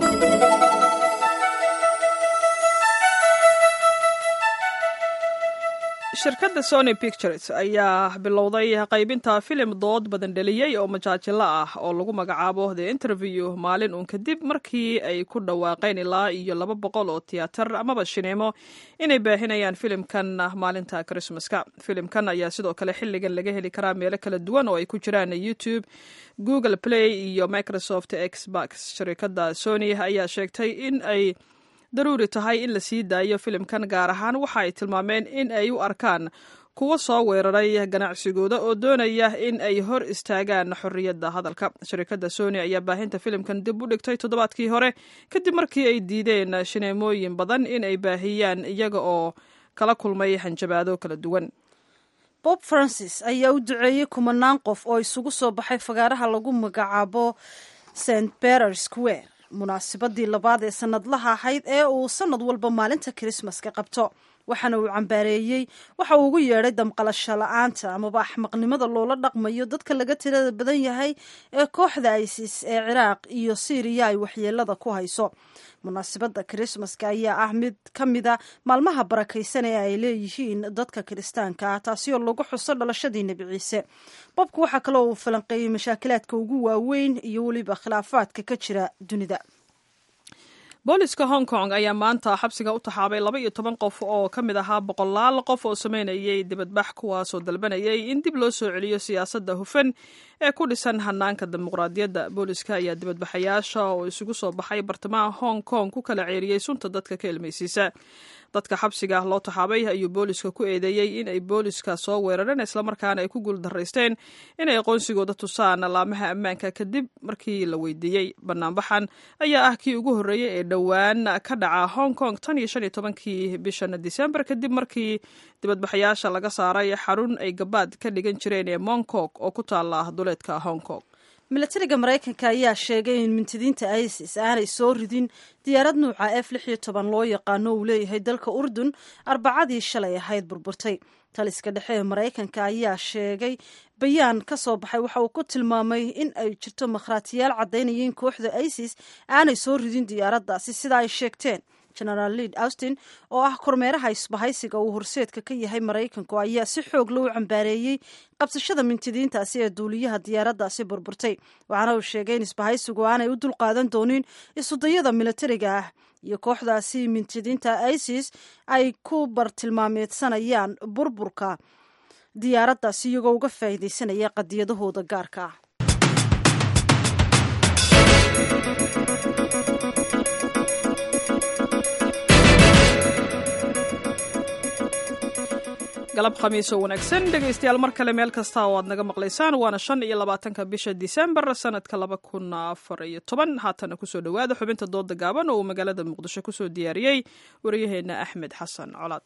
shirkadda Sony Pictures ayaa bilowday qaybinta filim dood badan dhaliyay oo majaajilo ah oo lagu magacaabo The Interview maalin uun kadib markii ay ku dhawaaqeen ilaa iyo 200 oo tiyaatar amaba shineemo inay baahinayaan filimkan maalinta Christmaska. Filimkan ayaa sidoo kale xilligan laga heli karaa meelo kala duwan oo ay ku jiraan YouTube, Google Play iyo Microsoft Xbox. Shirkadda Sony ayaa sheegtay in ay daruuri tahay in la sii daayo filimkan, gaar ahaan waxa ay tilmaameen in ay u arkaan kuwa soo weeraray ganacsigooda oo doonaya in ay hor istaagaan xorriyadda hadalka. shirkadda Sony ayaa baahinta filimkan dib u dhigtay toddobaadkii hore kadib markii ay diideen shineemooyin badan in ay baahiyaan iyaga oo kala kulmay hanjabaado kala duwan. Bob Francis ayaa u duceeyey kumanaan qof oo isugu soo baxay fagaaraha lagu magacaabo St. Peter's Square, munaasabadii labaad ee sanadlaha ahayd ee uu sanad walba maalinta Christmaska qabto. waxaana uu cambaareeyey waxa uu ugu yeedhay damqalasho la'aanta amaba axmaqnimada loola dhaqmayo dadka laga tirada badan yahay ee kooxda ISIS ee Ciraaq iyo Syria ay waxyeelada ku hayso. munaasabada Christmaska ayaa ah mid ka mida maalmaha barakaysan ee ay leeyihiin dadka Kiristaanka ah, taasi oo lagu xuso dhalashadii Nabi Ciise. Bobku waxa kale oo uu falanqeeyey mashaakilaadka ugu waaweyn iyo weliba khilaafaadka ka jira dunida. booliska Hong Kong ayaa maanta xabsiga u taxaabay 12 qof oo ka mid ahaa 100 qof oo sameynayay dibadbax kuwaasoo dalbanayay in dib loo soo celiyo siyaasadda hufan ee ku dhisan hanaanka dimuqraadiyadda. booliska ayaa dibadbaxayaasha oo isugu soo baxay bartamaha Hong Kong ku kala ceeriyey sunta dadka ka ilmaysiisa. dadka xabsiga loo taxaabay ayuu booliska ku eedeeyey in ay booliska soo weerareen islamarkaana ay ku guuldaraysteen inay aqoonsigooda tusaan laamaha ammaanka kadib markii la weydiiyey. banaanbaxan ayaa ah kii ugu horreeyey ee dhowaan ka dhaca Hong Kong tan iyo 15 bishan December kadib markii dibadbaxayaasha laga saaray xarun ay gabaad ka dhigan jireen ee Mong Kok oo ku taala duleedka Hong Kong. milatariga Mareykanka ayaa sheegay in mintidiinta ISIS aanay soo ridin diyaarad nuuca F-16 loo yaqaano uu leeyahay dalka Urdun arbacadii shalay ahayd burburtay. taliska dhexe ee Mareykanka ayaa sheegay bayaan ka soo baxay waxa uu ku tilmaamay in ay jirto makhraatiyaal caddaynaya in kooxda ISIS aanay soo ridin diyaaraddaasi sida ay sheegteen. General Lloyd Austin oo ah kormeeraha isbahaysiga uu horseedka ka yahay Mareykanku ayaa si xoog leh u cambaareeyey qabsashada mintidiintaasi ee duuliyaha diyaaraddaasi burburtay. waxaana uu sheegay in isbahaysigu aanay u dulqaadan doonin isudayada milatariga ah iyo kooxdaasi mintidiinta ISIS ay ku bartilmaameedsanayaan burburka diyaaraddaasi iyagoo uga faa'iidaysanaya qadiyadahooda gaarka ah. galab khamiis oo wanaagsan dhegaystayaal mar kale meel kasta oo aad naga maqlaysaan. waana 25 bisha December sanadka 2014. haatana kusoo dhawaada xubinta dooda gaaban oo uu magaalada Muqdisho kusoo diyaariyey wariyaheena Axmed Xasan Colaad.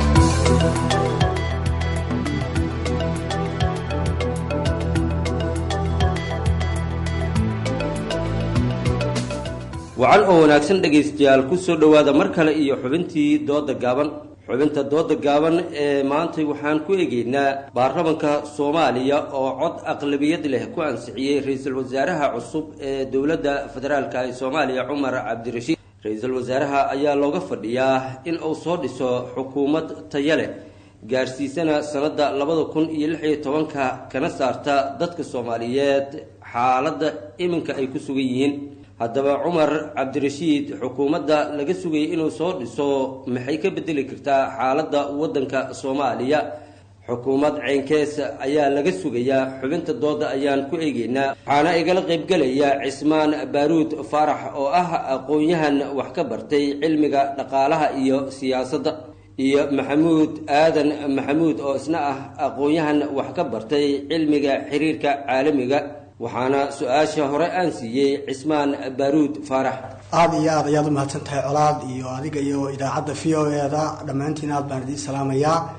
wacan oo wanaagsan dhegaystayaal kusoo dhawaada mar kale iyo xubintii dooda gaaban. xubinta dooda gaaban ee maanta waxaan ku eegaynaa baarlamaanka Soomaaliya oo cod aqlabiyad leh ku ansixiyay ra'iisul wasaaraha cusub ee dowladda federaalka ee Soomaaliya Cumar Cabdirashiid. ra'iisul wasaaraha ayaa looga fadhiyaa in uu soo dhiso xukuumad tayo leh gaarsiisana sanada 2016 kana saarta dadka Soomaaliyeed xaaladda iminka ay ku sugan yihiin. haddaba Cumar Cabdirashiid xukuumadda laga sugay inuu soo dhiso maxay ka bedeli kartaa xaaladda waddanka Soomaaliya? xukuumad ceenkees ayaa laga sugayaa. xubinta dooda ayaan ku eegaynaa. waxaana igala qaybgalaya Cismaan Baaruud Faarax oo ah aqoon-yahan wax ka bartay cilmiga dhaqaalaha iyo siyaasadda, iyo Maxamuud Aadan Maxamuud oo isna ah aqoon-yahan wax ka bartay cilmiga xiriirka caalamiga. waxaana su-aasha hore aan siiyey Cismaan Baaruud Faarax. aad iyo aad ayaad u mahadsan tahay Colaad iyo adiga iyo idaacadda VOA-da dhammaantiin aad baan idin salaamayaa.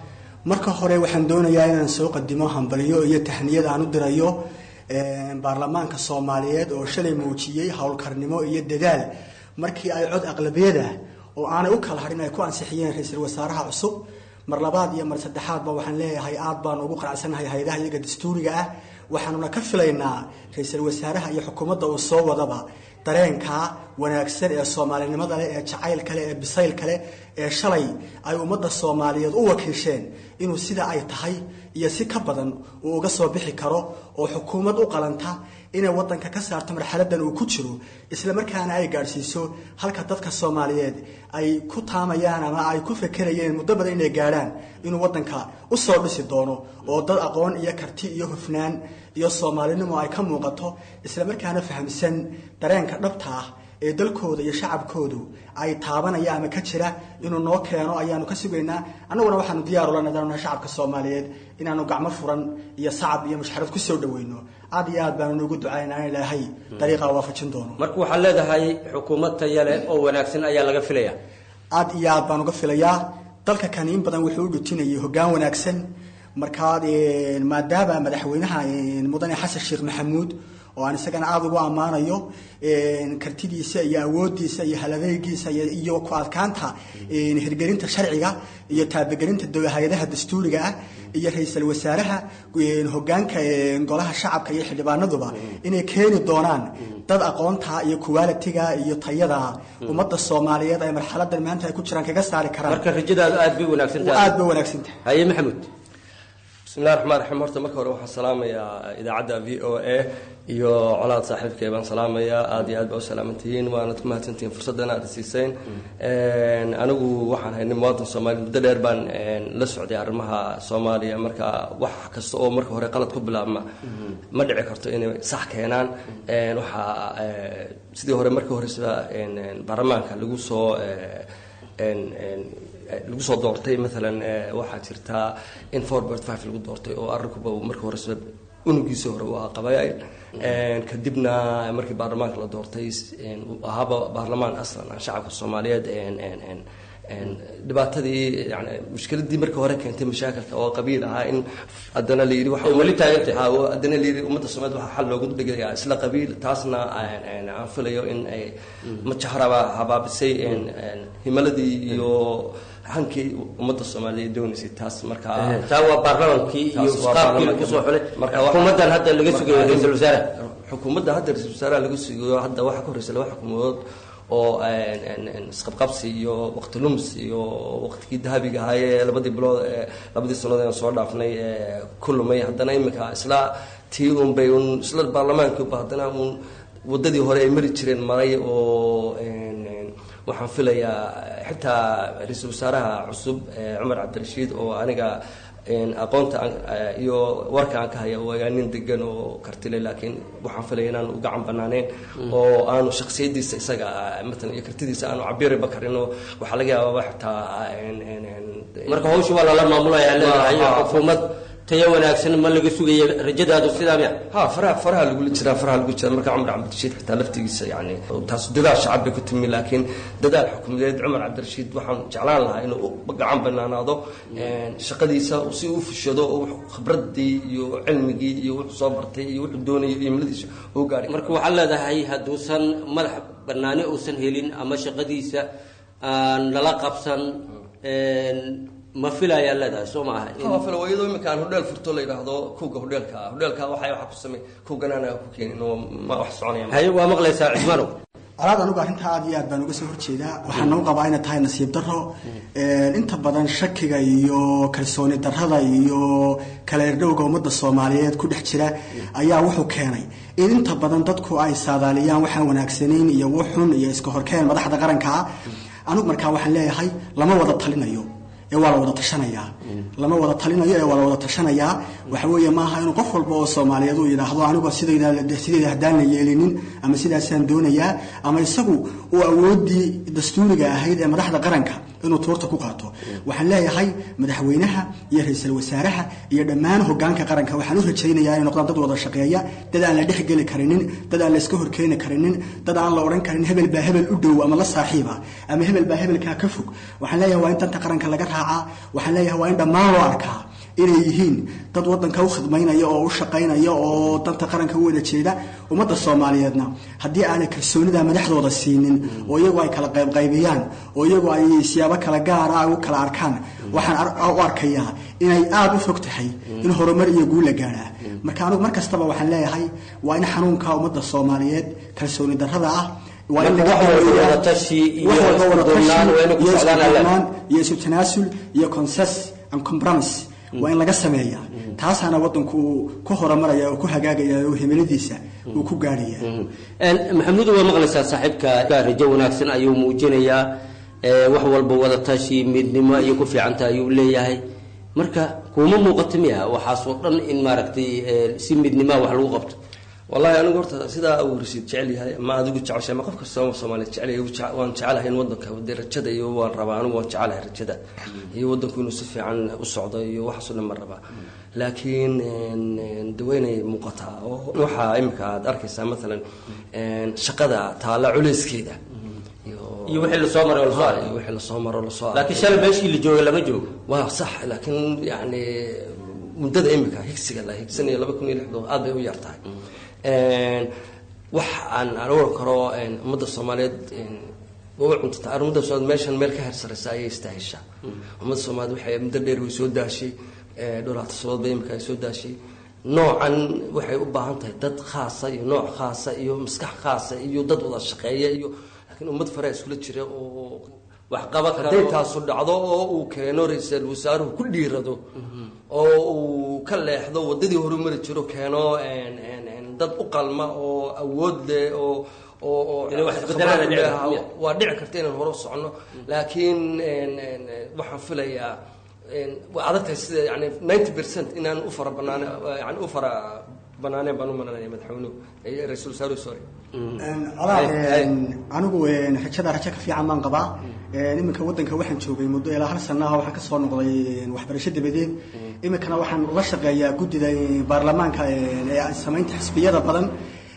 marka hore waxaan doonayaa inaan soo qadimo hambaliyo iyo tahniyad aan u dirayo baarlamaanka Soomaaliyeed oo shalay muujiyay howlkarnimo iyo dadaal markii ay cod aqlabiyada oo aanay u kala harin ay ku ansixiyeen ra'iisul wasaaraha cusub mar labaad iyo mar saddexaad ba waxaan leeyahay aad baan ugu qanacsanahay hay'adaha iyaga dastuuriga ah waxaanuna ka filaynaa ra'iisul wasaaraha iyo xukuumadda oo soo wadaba dareenka wanaagsan ee Soomaalinimada leh ee jacayl kale ee bisayl kale ee shalay ay ummadda Soomaaliyeed u wakiisheen inuu sida ay tahay iyo si ka badan uu uga soo bixi karo oo xukuumad u qalanta inay wadanka ka saarto marxaladan uu ku jiro isla markaana ay gaarsiiso halka dadka Soomaaliyeed ay ku taamayaan ama ay ku fekerayeen muddo badan inay gaaraan inuu wadanka u soo dhisi doono oo dad aqoon iyo karti iyo hufnaan iyo Soomaalinimo ay ka muuqato isla markaana fahamsan dareenka dhabta ah ee dalkooda iyo shacabkoodu ay taabanayaan ama ka jira inuu noo keeno ayaanu ka sugaynaa annaguna waxaanu diyaar u leenahay shacabka Soomaaliyeed inaanu gacmo furan iyo sacab iyo musharaad ku soo dhaweyno aad iyo aad baan ugu ducaynaa Ilaahay dariiqa waafajin doono marka waxa leedahay xukuumad tayale oo wanaagsan ayaa laga filayaa aad iyo aad baan uga filayaa dalka kan in badan wuxuu u dhutinayay hoggaan wanaagsan markaa maadaama madaxweynaha mudane Xasan Sheekh Maxamuud oo aan isagana aad ugu amaanayo kartidiisa iyo awoodiisa iyo haladeegiisa iyo ku adkaanta hirgelinta sharciga iyo taabagelinta hay'adaha dastuuriga ah iyo ra'iisul wasaaraha hoggaanka golaha shacabka iyo xildhibaanaduba inay keeni doonaan dad aqoonta iyo quality-ga iyo tayada ummadda Soomaaliyeed ay marxaladan maanta ay ku jiraan kaga saari karaan marka rajadaadu aad bay wanaagsan tahay aad bay wanaagsan tahay haye maxamuud bismillaahir rahmaanir rahiim horta marka hore waxaan salaamayaa idaacadda VOA iyo colaad saaxiibkay baan salaamayaa aad iyo aad baa u salaamantihiin waana ku mahadsantihiin fursaddan aad siiseen anigu waxaan haynay muwaadin Soomaali muddo dheer baan la socday arrimaha Soomaaliya marka wax kasta oo marka hore qalad ku bilaabma ma dhici karto inay sax keenaan waxa sidii hore markii hore sida baarlamaanka lagu soo doortay مثلا waxa jirta in 4.5 lagu doortay oo arrinkuba markii hore sida unugiisa hore waa qabayay kadibna markii baarlamaanka la doortay ahaba baarlamaan aslan shacabka Soomaaliyeed dhibaatadii yani mushkiladii markii hore keentay mashaakilka oo qabiil ahaa in adana la yiri waxa wali taagantay adana la yiri ummadda Soomaaliyeed waxa xal loogu dhigayaa isla qabiil taasna aan filayo in ay majahraba habaabisay himaladii iyo hankii ummadda Soomaaliyeed doonaysay taas marka taa waa baarlamaankii iyo qaabkii ku soo xulay marka xukuumaddan hadda laga sugayo ra'iisul wasaare xukuumadda hadda ra'iisul wasaare laga sugayo hadda waxa ka horreysay laba xukuumadood oo isqabqabsi iyo waqti lumis iyo waqtigii dahabiga ahaayee labadii sanadood ee soo dhaafnay kulmay haddana imika isla tii bay isla baarlamaanka haddana wadadii hore ay mari jireen maray oo waxaan filayaa xitaa ra'iisul wasaaraha cusub Umar Cabdirashiid oo aniga aqoonta iyo warka aan ka hayo waa nin degan oo kartile laakiin waxaan filayaa inaan u gacan banaaneen oo aanu shakhsiyadiisa isaga midna iyo kartidiisa aanu cabiri bakarin oo waxa laga yaabaa xitaa marka hawshu waa la maamulayaa leeyahay xukuumad tayo wanaagsan ma laga sugayo rajadaadu sidaa miya faraha lagu jira marka Umar Cabdirashiid xitaa laftigiisa yani taas dadaal shacab ku timi laakiin dadaal xukuumadeed Umar Cabdirashiid waxaan jeclaan lahaa inuu gacan banaanaado shaqadiisa si uu fushado oo khibradii iyo cilmigii iyo wuxuu soo bartay iyo wuxuu doonayay imladiisa uu gaaray marka waxa leedahay haduusan madax banaani uusan helin ama shaqadiisa aan lala qabsan ma filaya leedahay soo ma aha ma filo waydo imika aan hodeel furto la yiraahdo kuuga hodeelka waxa ku samay kuuganaana ku keenin oo ma wax soconaya hay waa maqlaysaa Cismaanow alaad anigu arrinta aad iyo aad baan uga soo horjeedaa waxaan u qabaa inay tahay nasiib darro inta badan shakiga iyo kalsooni darrada iyo kala irdhowga ummadda Soomaaliyeed ku dhex jira ayaa wuxuu keenay in inta badan dadku ay saadaaliyaan waxaan wanaagsaneyn iyo wuxun iyo iska horkeen madaxda qaranka anigu markaa waxaan leeyahay lama wada talinayo waa la wada tashanayaa lama wada talinayo waa la wada tashanayaa waxa weeye maaha inuu qof walba oo Soomaaliyeed uu yiraahdo anigu sidayda hadaan la yeelinin ama sidaasaan doonayaa ama isagu uu awoodii dastuuriga ahayd ee madaxda qaranka inuu tuurta ku qaato waxaan leeyahay madaxweynaha iyo ra'iisul wasaaraha iyo dhammaan hoggaanka qaranka waxaan u rajaynayaa inay noqdaan dad wada shaqeeya dad aan la dhexgeli karinin dad aan la iska horkeeni karinin dad aan la odhan karin hebel baa hebel u dhow ama la saaxiiba ama hebel baa hebelkaa ka fog waxaan leeyahay waa in danta qaranka laga raacaa waxaan leeyahay waa in dhammaan loo arkaa inay yihiin dad wadanka u khidmaynaya oo u shaqaynaya oo danta qaranka u wada jeeda ummadda Soomaaliyeedna haddii aanay kalsoonida madaxdooda siinin oo iyagu ay kala qaybqaybiyaan oo iyagu ay siyaabo kala gaar ah u kala arkaan waxaan u arkayaa inay aad u fog tahay in horumar iyo guul la gaaro marka anigu markastaba waxaan leeyahay waa in xanuunka ummadda Soomaaliyeed kalsooni darrada ah waa in laga wada tashi iyo isu tanaasul iyo consensus and compromise waa in laga sameeyaa taasana wadanku ku horumaraya oo ku hagaagaya oo himiladiisa uu ku gaaraya maxamuud waa maqlaysaa saaxiibka rajo wanaagsan ayuu muujinayaa wax walba wada tashi midnimo iyo ku fiicanta ayuu leeyahay marka kuma muuqato miya waxaas oo dhan in maaragtay si midnimo wax lagu qabto wallahi anigu horta sida uu rasiid jecel yahay ma adigu jeceshay ma qofka Soomaaliyeed jecel yahay waan jecelahay in wadanka rajada iyo waan rabaa anigu waan jecelahay rajada iyo wadanku inuu si fiican u socdo iyo wax soo dhan ma rabaa laakiin daweynay muuqata oo waxa imka aad arkaysaa midalan shaqada taala culeyskeeda iyo wixii la soo maro la soo laakiin shalay meeshii la joogo lama joogo waa sax laakiin yani muddada imka higsiga la higsanay 2006 aad bay u yartahay wax aan oran karo ummadda Soomaaliyeed oo cuntada arrimada Soomaaliyeed meeshan meel ka hersaraysa ay istaahesha ummadda Soomaaliyeed waxay muddo dheer way soo daashay dhowrata sabab bay imka soo daashay noocan waxay u baahan tahay dad khaas ah iyo nooc khaas ah iyo maskax khaas ah iyo dad wada shaqeeya iyo laakiin ummad faraas kula jira oo wax qaba karo taas u dhacdo oo uu keeno ra'iisul wasaaruhu ku dhiirado oo uu ka leexdo wadadii horumar jiro keeno dad u qalma oo awood leh oo wax beddelada waa dhici karta inaan hore u socono laakiin waxaan filayaa waa adagtahay sida yani 90% inaan u fara banaaneen baan u maranaya madaxweynuhu ra'iisul wasaaruhu sorry anigu rajada ka fiican baan qabaa iminka wadanka waxaan joogay muddo ilaa hal sano ah waxaan ka soo noqday waxbarasho dabadeed iminkana waxaan uga shaqeeyaa gudida baarlamaanka ee samaynta xisbiyada badan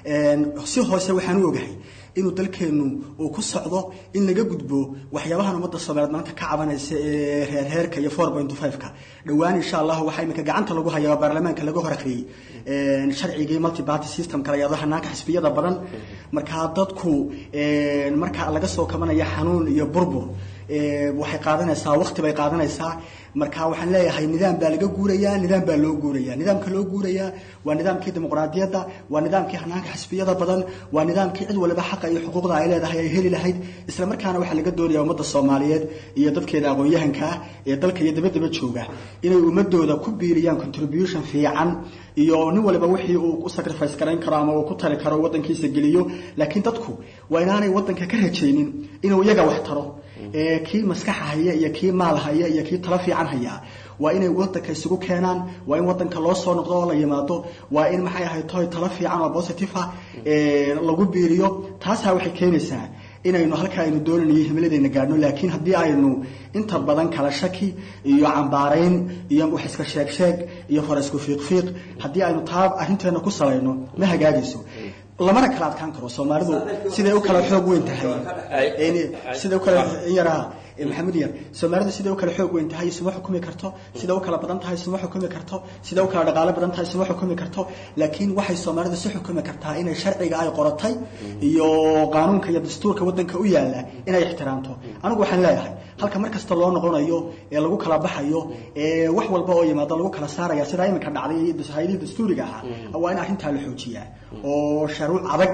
si hoose waxaan u ogahay inuu dalkeenu uu ku socdo in laga gudbo waxyaabaha ummadda Soomaaliyeed maanta ka cabanaysa ee heerka iyo 4.5ka dhawaan insha Allah waxa iminka gacanta lagu hayaa baarlamaanka laga hor akhriyay sharciga multi party system kala yada hanaanka xisbiyada badan marka dadku marka laga soo kabanaya xanuun iyo burbur waxay qaadanaysaa waqti bay qaadanaysaa marka waxaan leeyahay nidaam baa laga guurayaa nidaam baa loo guurayaa nidaamka loo guurayaa waa nidaamkii dimuqraadiyadda waa nidaamkii hanaanka xisbiyada badan waa nidaamkii cid walba xaq iyo xuquuqda ay leedahay ay heli lahayd isla markaana waxa laga doonayaa ummadda Soomaaliyeed iyo dadkeeda aqoon-yahanka ah ee dalka iyo dibadda jooga inay ummadooda ku biiriyaan contribution fiican iyo nin walba wixii uu u sacrifice garan karo ama uu ku tali karo wadankiisa geliyo laakiin dadku waa inaanay wadanka ka rajaynin inuu iyaga wax taro kii maskax haya iyo kii maal haya iyo kii tala fiican haya waa inay wadanka isugu keenaan waa in wadanka loo soo noqdo oo la yimaado waa in maxay ahayd tala fiican oo positive ah lagu biiriyo taas waxay keenaysaa inaynu halka aynu doonayno himiladeena gaarno laakiin haddii aynu inta badan kala shaki iyo cambaarayn iyo wax iska sheeg iyo farasku fiiq haddii aynu taab arinteena ku salayno ma hagaagayso lamana kala adkaan karo Soomaalidu siday u kala xoog weyn tahay siday u kala yaraa maxamed yar Soomaalidu siday u kala xoog weyn tahay isma xukumi karto siday u kala badan tahay isma xukumi karto siday u kala dhaqaale badan tahay isma xukumi karto laakiin waxay Soomaalidu si xukumi kartaa inay sharciga ay qoratay iyo qaanuunka iyo dastuurka wadanka u yaala inay ixtiraamto anigu waxaan leeyahay halka markasta loo noqonayo ee lagu kala baxayo ee wax walba oo yimaado lagu kala saaraya sida iminka dhacday hay'adaha dastuuriga ah waa in arrinta la xoojiyaa oo shuruuc adag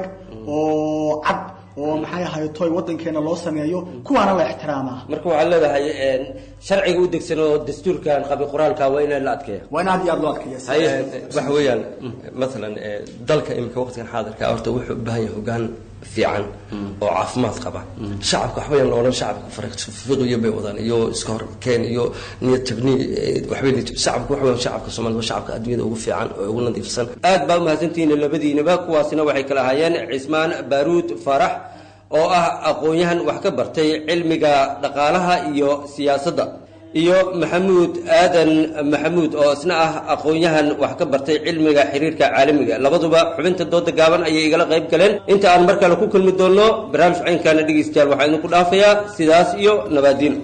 oo cad oo maxay ahayd toy wadankeena loo sameeyo kuwaana la ixtiraamaa marka waxa leedahay sharciga u degsan oo dastuurkan qabi qoraalka waa in la adkeeyo waa in aad iyo aad loo adkeeyo wax weeyaan midalan dalka imika waqtigan xaadirka horta wuxuu u baahan yahay hoggaan fiican oo caafimaad qaba shacabka waxba la oran shacabka farqiyo bay wadaan iyo iska hor keen iyo niyad tabni shacabka waxba shacabka Soomaaliyeed shacabka adduunyada ugu fiican oo ugu nadiifsan aad baa mahadsantiin labadiinaba kuwaasina waxay kala hayeen Cismaan Baaruud Farax oo ah aqoon-yahan wax ka bartay cilmiga dhaqaalaha iyo siyaasadda, iyo maxamuud aadan maxamuud oo isna ah aqoon-yahan wax ka bartay cilmiga xiriirka caalamiga. labaduba xubinta dooda gaaban ayay igala qayb galeen. inta aan mar kale ku kulmi doonno barnaamij caynkaana dhegaystayaal waxaa idinku dhaafayaa sidaas iyo nabaadiin.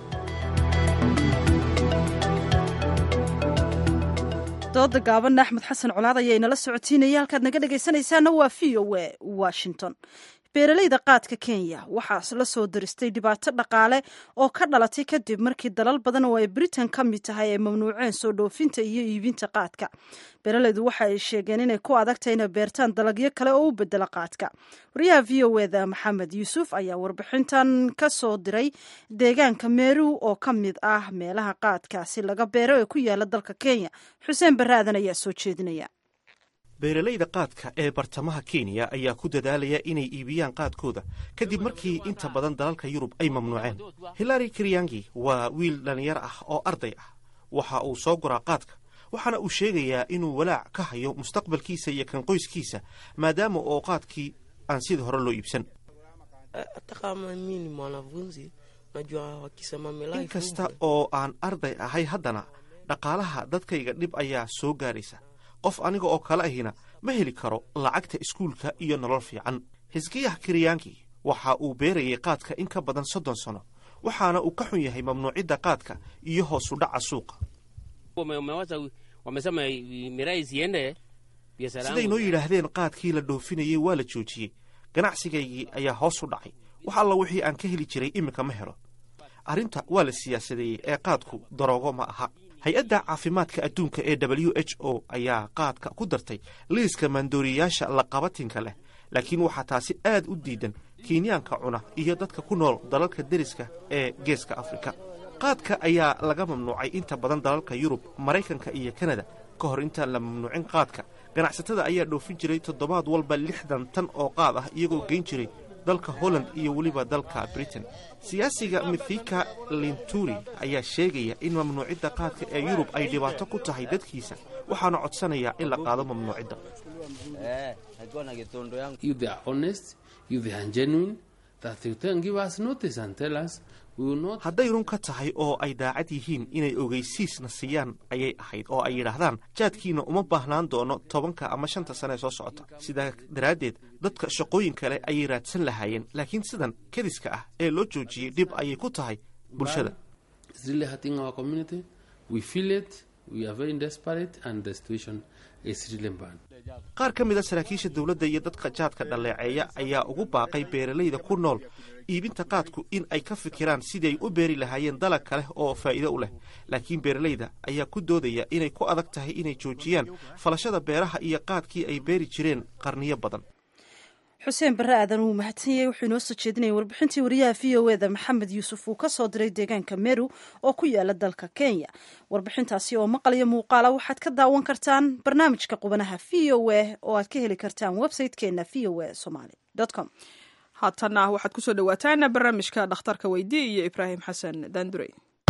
dooda gaaban axmed xasan colaad ayaa inala socotiinaya. halkaad naga dhegaysanaysaana waa VOA Washington. beeralayda qaadka Kenya waxaa la soo diristay dhibaato dhaqaale oo ka dhalatay kadib markii dalal badan oo ay Britain ka mid tahay ay mamnuuceen soo dhoofinta iyo iibinta qaadka. beeralaydu waxa ay sheegeen inay ku adagtahay inay beertaan dalagyo kale oo u bedela qaadka. wariyaha VOA Maxamed Yuusuf ayaa warbixintan ka soo diray deegaanka Meru oo ka mid ah meelaha qaadkaasi laga beero ee ku yaala dalka Kenya. Xuseen Baraadan ayaa soo jeedinaya. beeralayda qaadka ee bartamaha Kenya ayaa ku dadaalaya inay iibiyaan qaadkooda kadib markii inta badan dalalka Yurub ay mamnuuceen. Hilary Kiriangi waa wiil dhalinyaro ah oo arday ah. waxa uu soo guraa qaadka, waxaana uu sheegayaa inuu walaac ka hayo mustaqbalkiisa iyo kan qoyskiisa maadaama oo qaadkii aan sidii hore loo iibsan. inkasta oo aan arday ahay haddana dhaqaalaha dadkayga dhib ayaa soo gaaraysa. qof aniga oo kale ahina ma heli karo lacagta iskuulka iyo nolol fiican. Hisqiyah Kiriangi waxa uu beerayay qaadka in ka badan 30 sano, waxaana uu ka xun yahay mamnuucidda qaadka iyo hoos u dhaca suuqa. siday noo yidhaahdeen qaadkii la dhoofinayay waa la joojiyey. ganacsigaygii ayaa hoos u dhacay. wax alla wixii aan ka heli jiray iminka ma helo. arrinta waa la siyaasadeeyey ee qaadku daroogo ma aha. hay-adda caafimaadka adduunka ee WHO ayaa qaadka ku dartay liiska maandooriyayaasha la qabatinka leh, laakiin waxaa taasi aad u diidan Kenyaanka cuna iyo dadka ku nool dalalka deriska ee geeska Afrika. qaadka ayaa laga mamnuucay inta badan dalalka Yurub, Maraykanka iyo Kanada. ka hor intaan la mamnuucin qaadka, ganacsatada ayaa dhoofin jiray toddobaad walba 60 tan oo qaad ah iyagoo geyn jiray dalka Holland iyo weliba dalka Britain. siyaasiga Mithika Linturi ayaa sheegaya in mamnuucidda qaadka ee Yurub ay dhibaato ku tahay dadkiisa, waxaana codsanaya in la qaado mamnuucidda. hadday run ka tahay oo ay daacad yihiin inay ogeysiisna siiyaan ayay ahayd oo ay yidhaahdaan jaadkiina uma baahnaan doono 10 ama 5 sano ee soo socota. sidaa daraaddeed dadka shaqooyin kale ayay raadsan lahaayeen, laakiin sidan kediska ah ee loo joojiyey dhib ayay ku tahay bulshada. qaar ka mid a saraakiisha dowladda iyo dadka jaadka dhaleeceeya ayaa ugu baaqay beeralayda ku nool iibinta qaadku in ay ka fikiraan siday u beeri lahaayeen dalag kale oo faa'iido u leh. laakiin beeralayda ayaa ku doodaya inay ku adag tahay inay joojiyaan falashada beeraha iyo qaadkii ay beeri jireen qarniyo badan. xuseen barre aadan wuu mahadsanyahay. wuxuu inoo soo jeedinaya warbixintii wariyaha VOA Maxamed Yuusuf uu ka soo diray deegaanka Meru oo ku yaala dalka Kenya. warbixintaasi oo maqal iyo muuqaala waxaad ka daawan kartaan barnaamijka qubanaha VOA oo aad ka heli kartaan website-keena voasomali.com. haatana waxaad ku soo dhawaataan barnaamijka dhakhtarka weydii iyo Ibraahim Xasan Daandurey.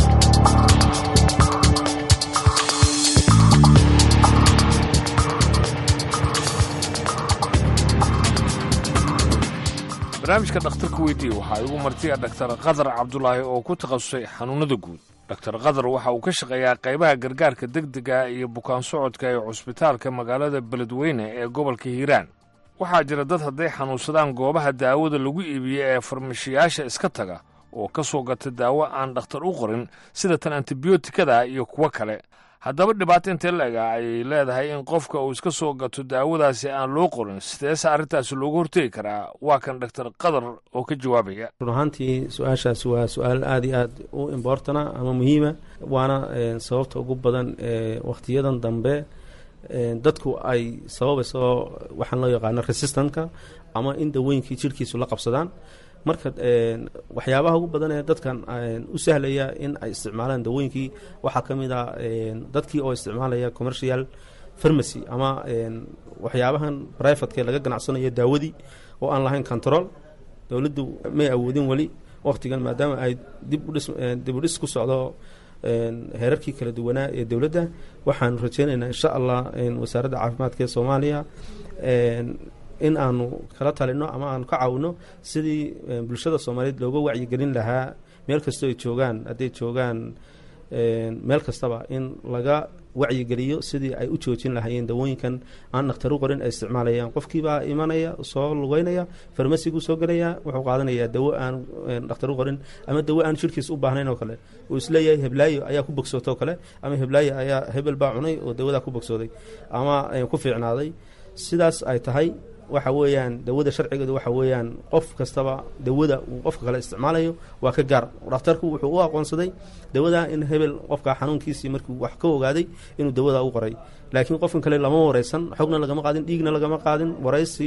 barnaamijka dhakhtarka weydii waxaa igu martiya dhaktar qadar cabdulaahi oo ku takhasusay xanuunada guud. dhaktar qadar waxa uu ka shaqeeyaa qaybaha gargaarka degdega iyo bukaan socodka ee cusbitaalka magaalada beledweyne ee gobolka hiiraan. waxaa jira dad hadday xanuunsadaan goobaha daawada lagu iibiyo ee farmashiyaasha iska taga oo ka soo gata daawo aan dhakhtar u qorin sida tan antibiyootikada iyo kuwo kale. haddaba dhibaato intee la-ega ayay leedahay in qofka uu iska soo gato daawadaasi aan loo qorin, sideese arrintaasi loogu hortegi karaa? waa kan dhaktar qadar oo ka jawaabaya. run ahaantii su-aashaas waa su-aal aada iyo aad u imbortana ama muhiima, waana sababta ugu badan wakhtiyadan dambe dadku ay sababayso waxaan loo yaqaano resistantka ama in dawooyinkii jirhkiisu la qabsadaan. marka waxyaabaha ugu badan ee dadkan u sahlaya in ay isticmaalaan dawooyinkii waxaa ka mid a dadkii oo isticmaalaya commercial pharmacy ama waxyaabahan privateke laga ganacsanayo daawadii oo aan lahayn control. dowladdu may awoodin weli wakhtigan maadaama ay dib u dhis ku socdo heerarkii kala duwanaa ee dowladda. waxaanu rajeynaynaa insha allah wasaaradda caafimaadka ee Soomaaliya in aanu kala talino ama aanu ka caawino sidii bulshada soomaaliyeed looga wacyigelin lahaa meel kastoo ay joogaan hadday joogaan meel kastaba in laga wacyigeliyo sidii ay u joojin lahaayeen dawooyinkan aan dhakhtar u qorin ay isticmaalayaan. qofkiibaa imanaya soo lugeynaya farmasiguu soo gelaya wuxuu qaadanayaa dawo aan dhakhtar u qorin ama dawo aan jirkiis u baahnayn oo kale uu isleeyahay heblaayo ayaa ku bogsooto oo kale ama heblaayo ayaa hebel baa cunay oo dawadaa ku bogsooday ama ku fiicnaaday. sidaas ay tahay waxa weeyaan dawada sharcigeedu waxa weeyaan qof kastaba dawada uu qofka kale isticmaalayo waa ka gaar. dhakhtarku wuxuu u aqoonsaday dawada in hebel qofka xanuunkiisii markuu wax ka ogaaday inuu dawada u qoray, laakiin qofkan kale lama wareysan, xogna lagama qaadin, dhiigna lagama qaadin, waraysi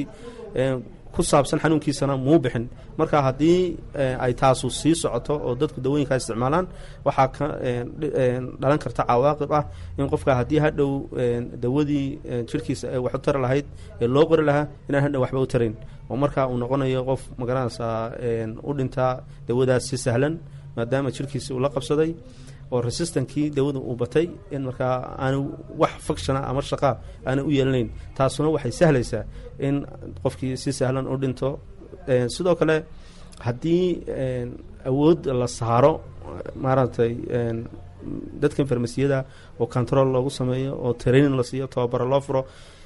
ku saabsan xanuunkiisana muu bixin. marka haddii ay taasu sii socoto oo dadku dawooyinkaa isticmaalaan waxaa ka dhalan karta cawaaqib ah in qofka haddii hadhow dawadii jirkiisa ee wax u tari lahayd ee loo qori lahaa inaan hadhow waxba u tarayn oo markaa uu noqonayo qof magaranaysaa u dhintaa dawadaas si sahlan maadaama jirkiisa uu la qabsaday oo resistankii dawada uu batay in markaa aanu wax fakshana ama shaqaa aana u yeelanayn. taasuna waxay sahlaysaa in qofkii si sahlan u dhinto. sidoo kale haddii awood la saaro maaragtay dadkan farmasiyada oo control loogu sameeyo oo training la siiyo, tababaro loo furo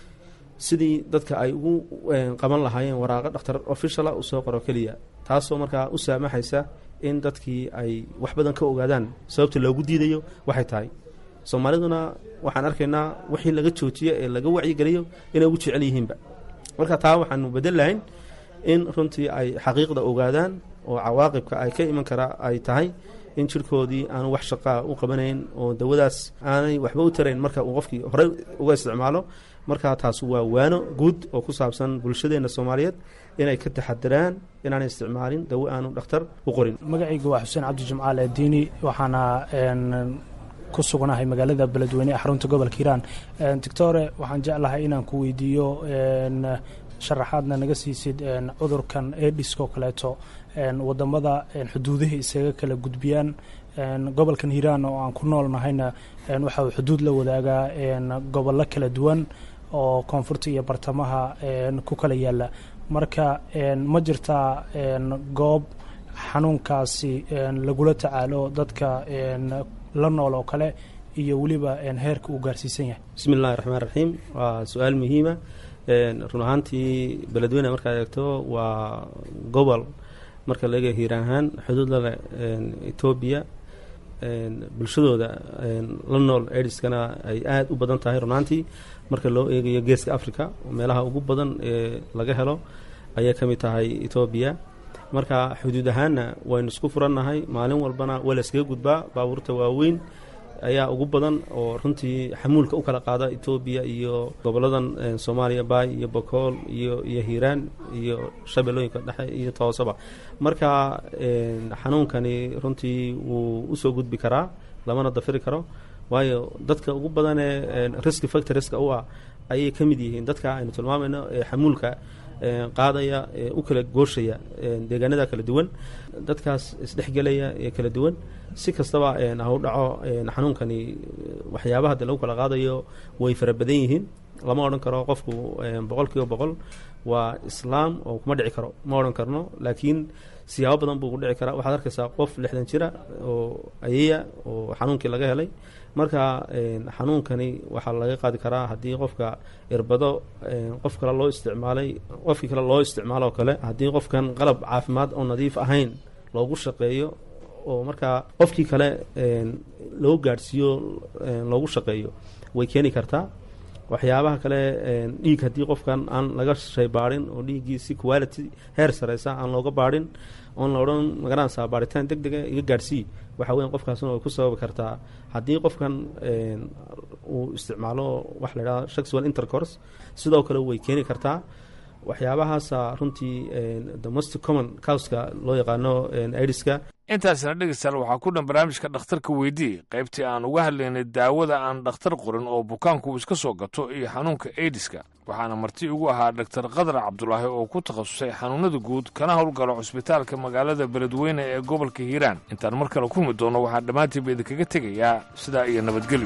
sidii dadka ay ugu qaban lahaayeen waraaqo dhakhtar officiala u soo qoro keliya, taasoo markaa u saamaxaysa in dadkii ay wax badan ka ogaadaan sababta loogu diidayo waxay tahay. soomaaliduna waxaan arkaynaa wixii laga joojiyo ee laga wacyigeliyo inay ugu jecel yihiinba. marka taa waxaanu bedel lahayn in runtii ay xaqiiqda ogaadaan oo cawaaqibka ay ka iman karaa ay tahay in jirkoodii aanu wax shaqaa u qabanayn oo dawadaas aanay waxba u tarayn marka uu qofkii horey uga isticmaalo. marka taas waa waano guud oo ku saabsan bulshadeena Soomaaliyeed inay ka taxadiraan inaanay isticmaalin dawo aanu dhakhtar u qorin. magacaygu waa Xuseen Cabdi Jimcaale Diini, waxaana ku suganahay magaalada Beledweyne xarunta gobolka Hiiraan. Doctore, waxaan jeclahay inaan ku weydiiyo sharaxaadna naga siisid cudurkan AIDS-ka oo kaleeto wadamada xuduudaha isaga kala gudbiyaan. gobolkan Hiiraan oo aan ku noolnahayna waxa uu xuduud la wadaagaa gobollo kala duwan oo koonfurta iyo bartamaha ku kala yaala. marka ma jirtaa goob xanuunkaasi lagula tacaalo dadka la nool oo kale iyo weliba heerka uu gaarsiisan yahay? bismi illaahi raxmaan raxiim. waa su-aal muhiima. run ahaantii Beledweyne markaad eegto waa gobol marka laga Hiiraan ahaan xuduud la leh Ethiopia. bulshadooda la nool AIDS-kana ay aad u badan tahay run ahaantii marka loo eegayo geeska Africa meelaha ugu badan ee laga helo ayay ka mid tahay Ethiopia. marka xuduud ahaanna waynu isku furannahay, maalin walbana waa la iskaga gudbaa. baabuurta waaweyn ayaa ugu badan oo runtii xamuulka u kala qaada Ethiopia iyo goboladan Soomaaliya, Baay iyo Bokool iyo Hiiraan iyo shabeellooyinka dhexe iyo toosaba. marka xanuunkani runtii wuu usoo gudbi karaa, lamana dafiri karo, waayo dadka ugu badan ee risk factorska u ah ayay ka mid yihiin dadka aynu tilmaamayno ee xamuulka qaadaya u kala gooshaya deegaanada kala duwan, dadkaas isdhexgelaya ee kala duwan. si kastaba ha u dhaco xanuunkani waxyaabaha de lagu kala qaadayo way fara badan yihiin. lama odhan karo qofku 100% waa islaam oo kuma dhici karo, ma odhan karno, laakiin siyaabo badan buu ku dhici karaa. waxaad arkaysaa qof 60 jira oo ayeeya oo xanuunkii laga helay. marka xanuunkani waxaa laga qaadi karaa haddii qofka irbado qof kale loo isticmaalay, qofkii kale loo isticmaalo oo kale, haddii qofkan qalab caafimaad oo nadiif ahayn loogu shaqeeyo oo markaa qofkii kale loo gaadhsiiyo loogu shaqeeyo way keeni kartaa. waxyaabaha kale dhiig haddii qofkan aan laga shay baadhin oo dhiiggiisi quality heer sareysa aan looga baadhin oon la odhan magaranaysaa baadhitaan deg dega iga gaadhsii, waxa weyan qofkaasuna way ku sababi kartaa haddii qofkan uu isticmaalo wax la idhahdo sexual intercourse, sidoo kale way keeni kartaa. waxyaabahaasa runtii the most common causka loo yaqaano AIDS-ka. intaasna dhegeystayaal waxaa ku dhan barnaamijka dhakhtarka weydii qaybtii aan uga hadlaynay daawada aan dhakhtar qorin oo bukaanku iska soo gato iyo xanuunka AIDS-ka. waxaana marti ugu ahaa Dr. Qadar Cabdulaahi oo ku takhasusay xanuunada guud kana howlgalo cusbitaalka magaalada Beledweyne ee gobolka Hiiraan. intaan mar kale kulmi doono waxaan dhammaantiinba idinkaga tegayaa sidaa iyo nabadgelyo.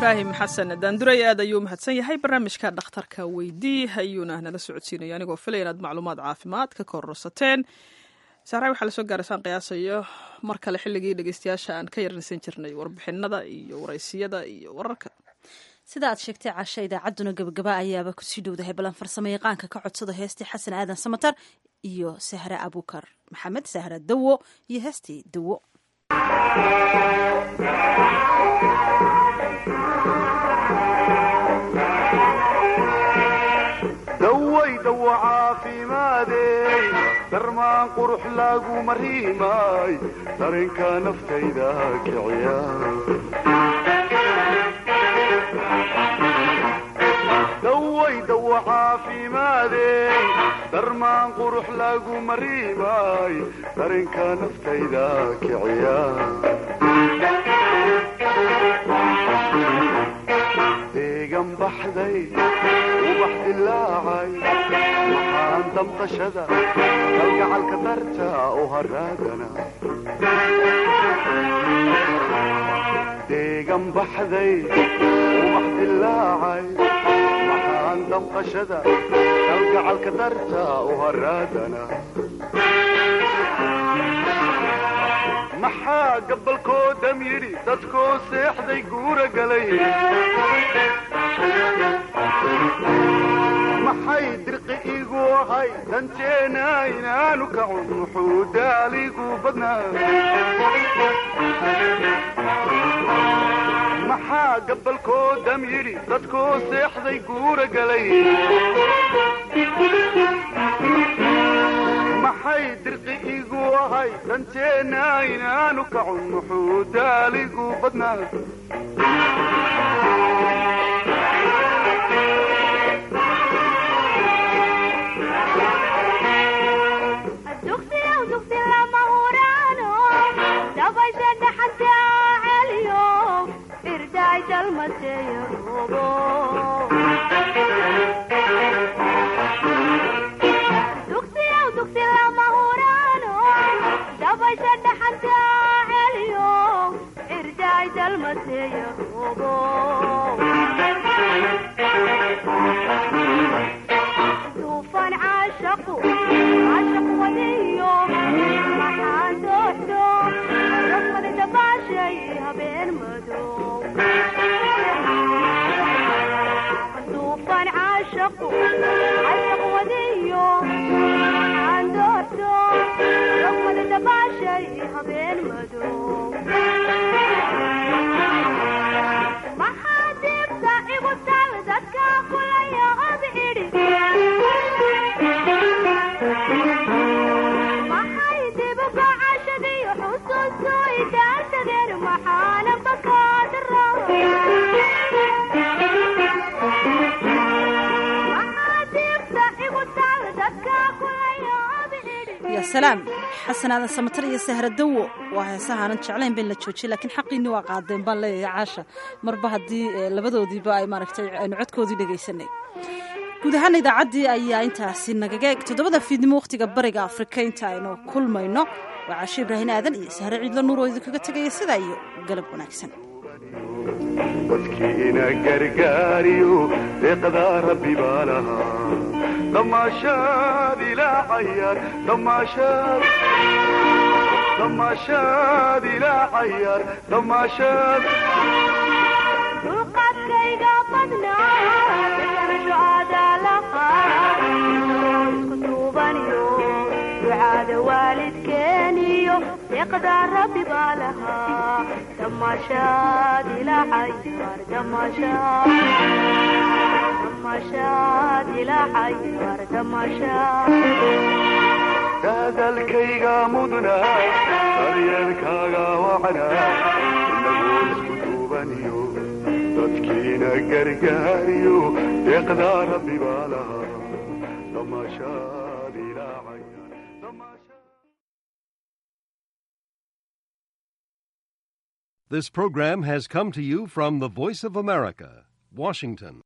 ibraahim xasan daanduray aad ayuu mahadsan yahay. barnaamijka dhakhtarka weydii ayuuna nala socodsiinaya anigoo filaya inaad macluumaad caafimaad ka kororsateen. saaray waxaa lasoo gaarasaan qiyaasayo mar kale xilligii dhegeystayaasha aan ka yarnaysan jirnay warbixinada iyo waraysiyada iyo wararka. sida aad sheegtay casha idaacadduna gabagaba ayaaba kusii dhowdahay ballan farsamo yaqaanka ka codsada heestii xasan aadan samatar iyo sahre abukar maxamed sahra dawo iyo heestii dawo. daway dawo caafimaadey darmaan qurux lagu mariimay dareenka naftayda kiciya daway dawo caafimaadey darmaan qurux lagu mariimay dareenka naftayda kiciya deegan baxday ubax dilaacay waxaan damqashada kalgacalka darta u haraagana deegan baxday ubax dilaacay waxaan damqashada kalgacalka darta u haraagana maxaa gabalkoodam yidhi dadkoo seexday guura galay maxay dirqi igu ahay danteena inaanu kacun muxuu daaligu badnaa maxaa gabalkoodam yidhi dadkoo seexday guura galay maxay dirqi igu ahay danteena inaanu kacun muxuu daaligu badnaa طوفان عاشق وديو محان دوحدو رفض تباشيها بين مدو طوفان عاشق وديو محان دوحدو رفض تباشيها بين مدو يا سلام حسن هذا سمتر يا سهر الدو وهسها نجعلين بين الجوجي لكن حقيني وقاعدين بان لي عاشا مربى هدي لبدودي باي ماركتay codkoodii dhageysanay guud ahaan idaacaddii ayaa intaasi nagaga eg 7 fiidnimo waqtiga bariga Afrika inta aynu kulmayno waa Cashe Ibraahin Aadan iyo Sahre Ciidla Nuur oo idinkaga tagay sida iyo galab wanaagsan dadkiina gargaariyo deeqda rabbi baalaha damaashaad ilaa cayaar damaashaad ilaa cayaar damaashaad dulqaadkayga badnaa dadkana shucaada la qaar isku duubaniyo ducaada waalidkeeniyo deeqda rabbi baa lahaa damaashaad ilaa cayaar damaashaad ilaa cayaar damaashaad dadalkayga mudna daryeelkaaga wacna inagoo isku duubaniyo dadkiina gargaariyo deeqda rabbi baa lahaa damaashaad ilaa cayaar. This program has come to you from the Voice of America, Washington.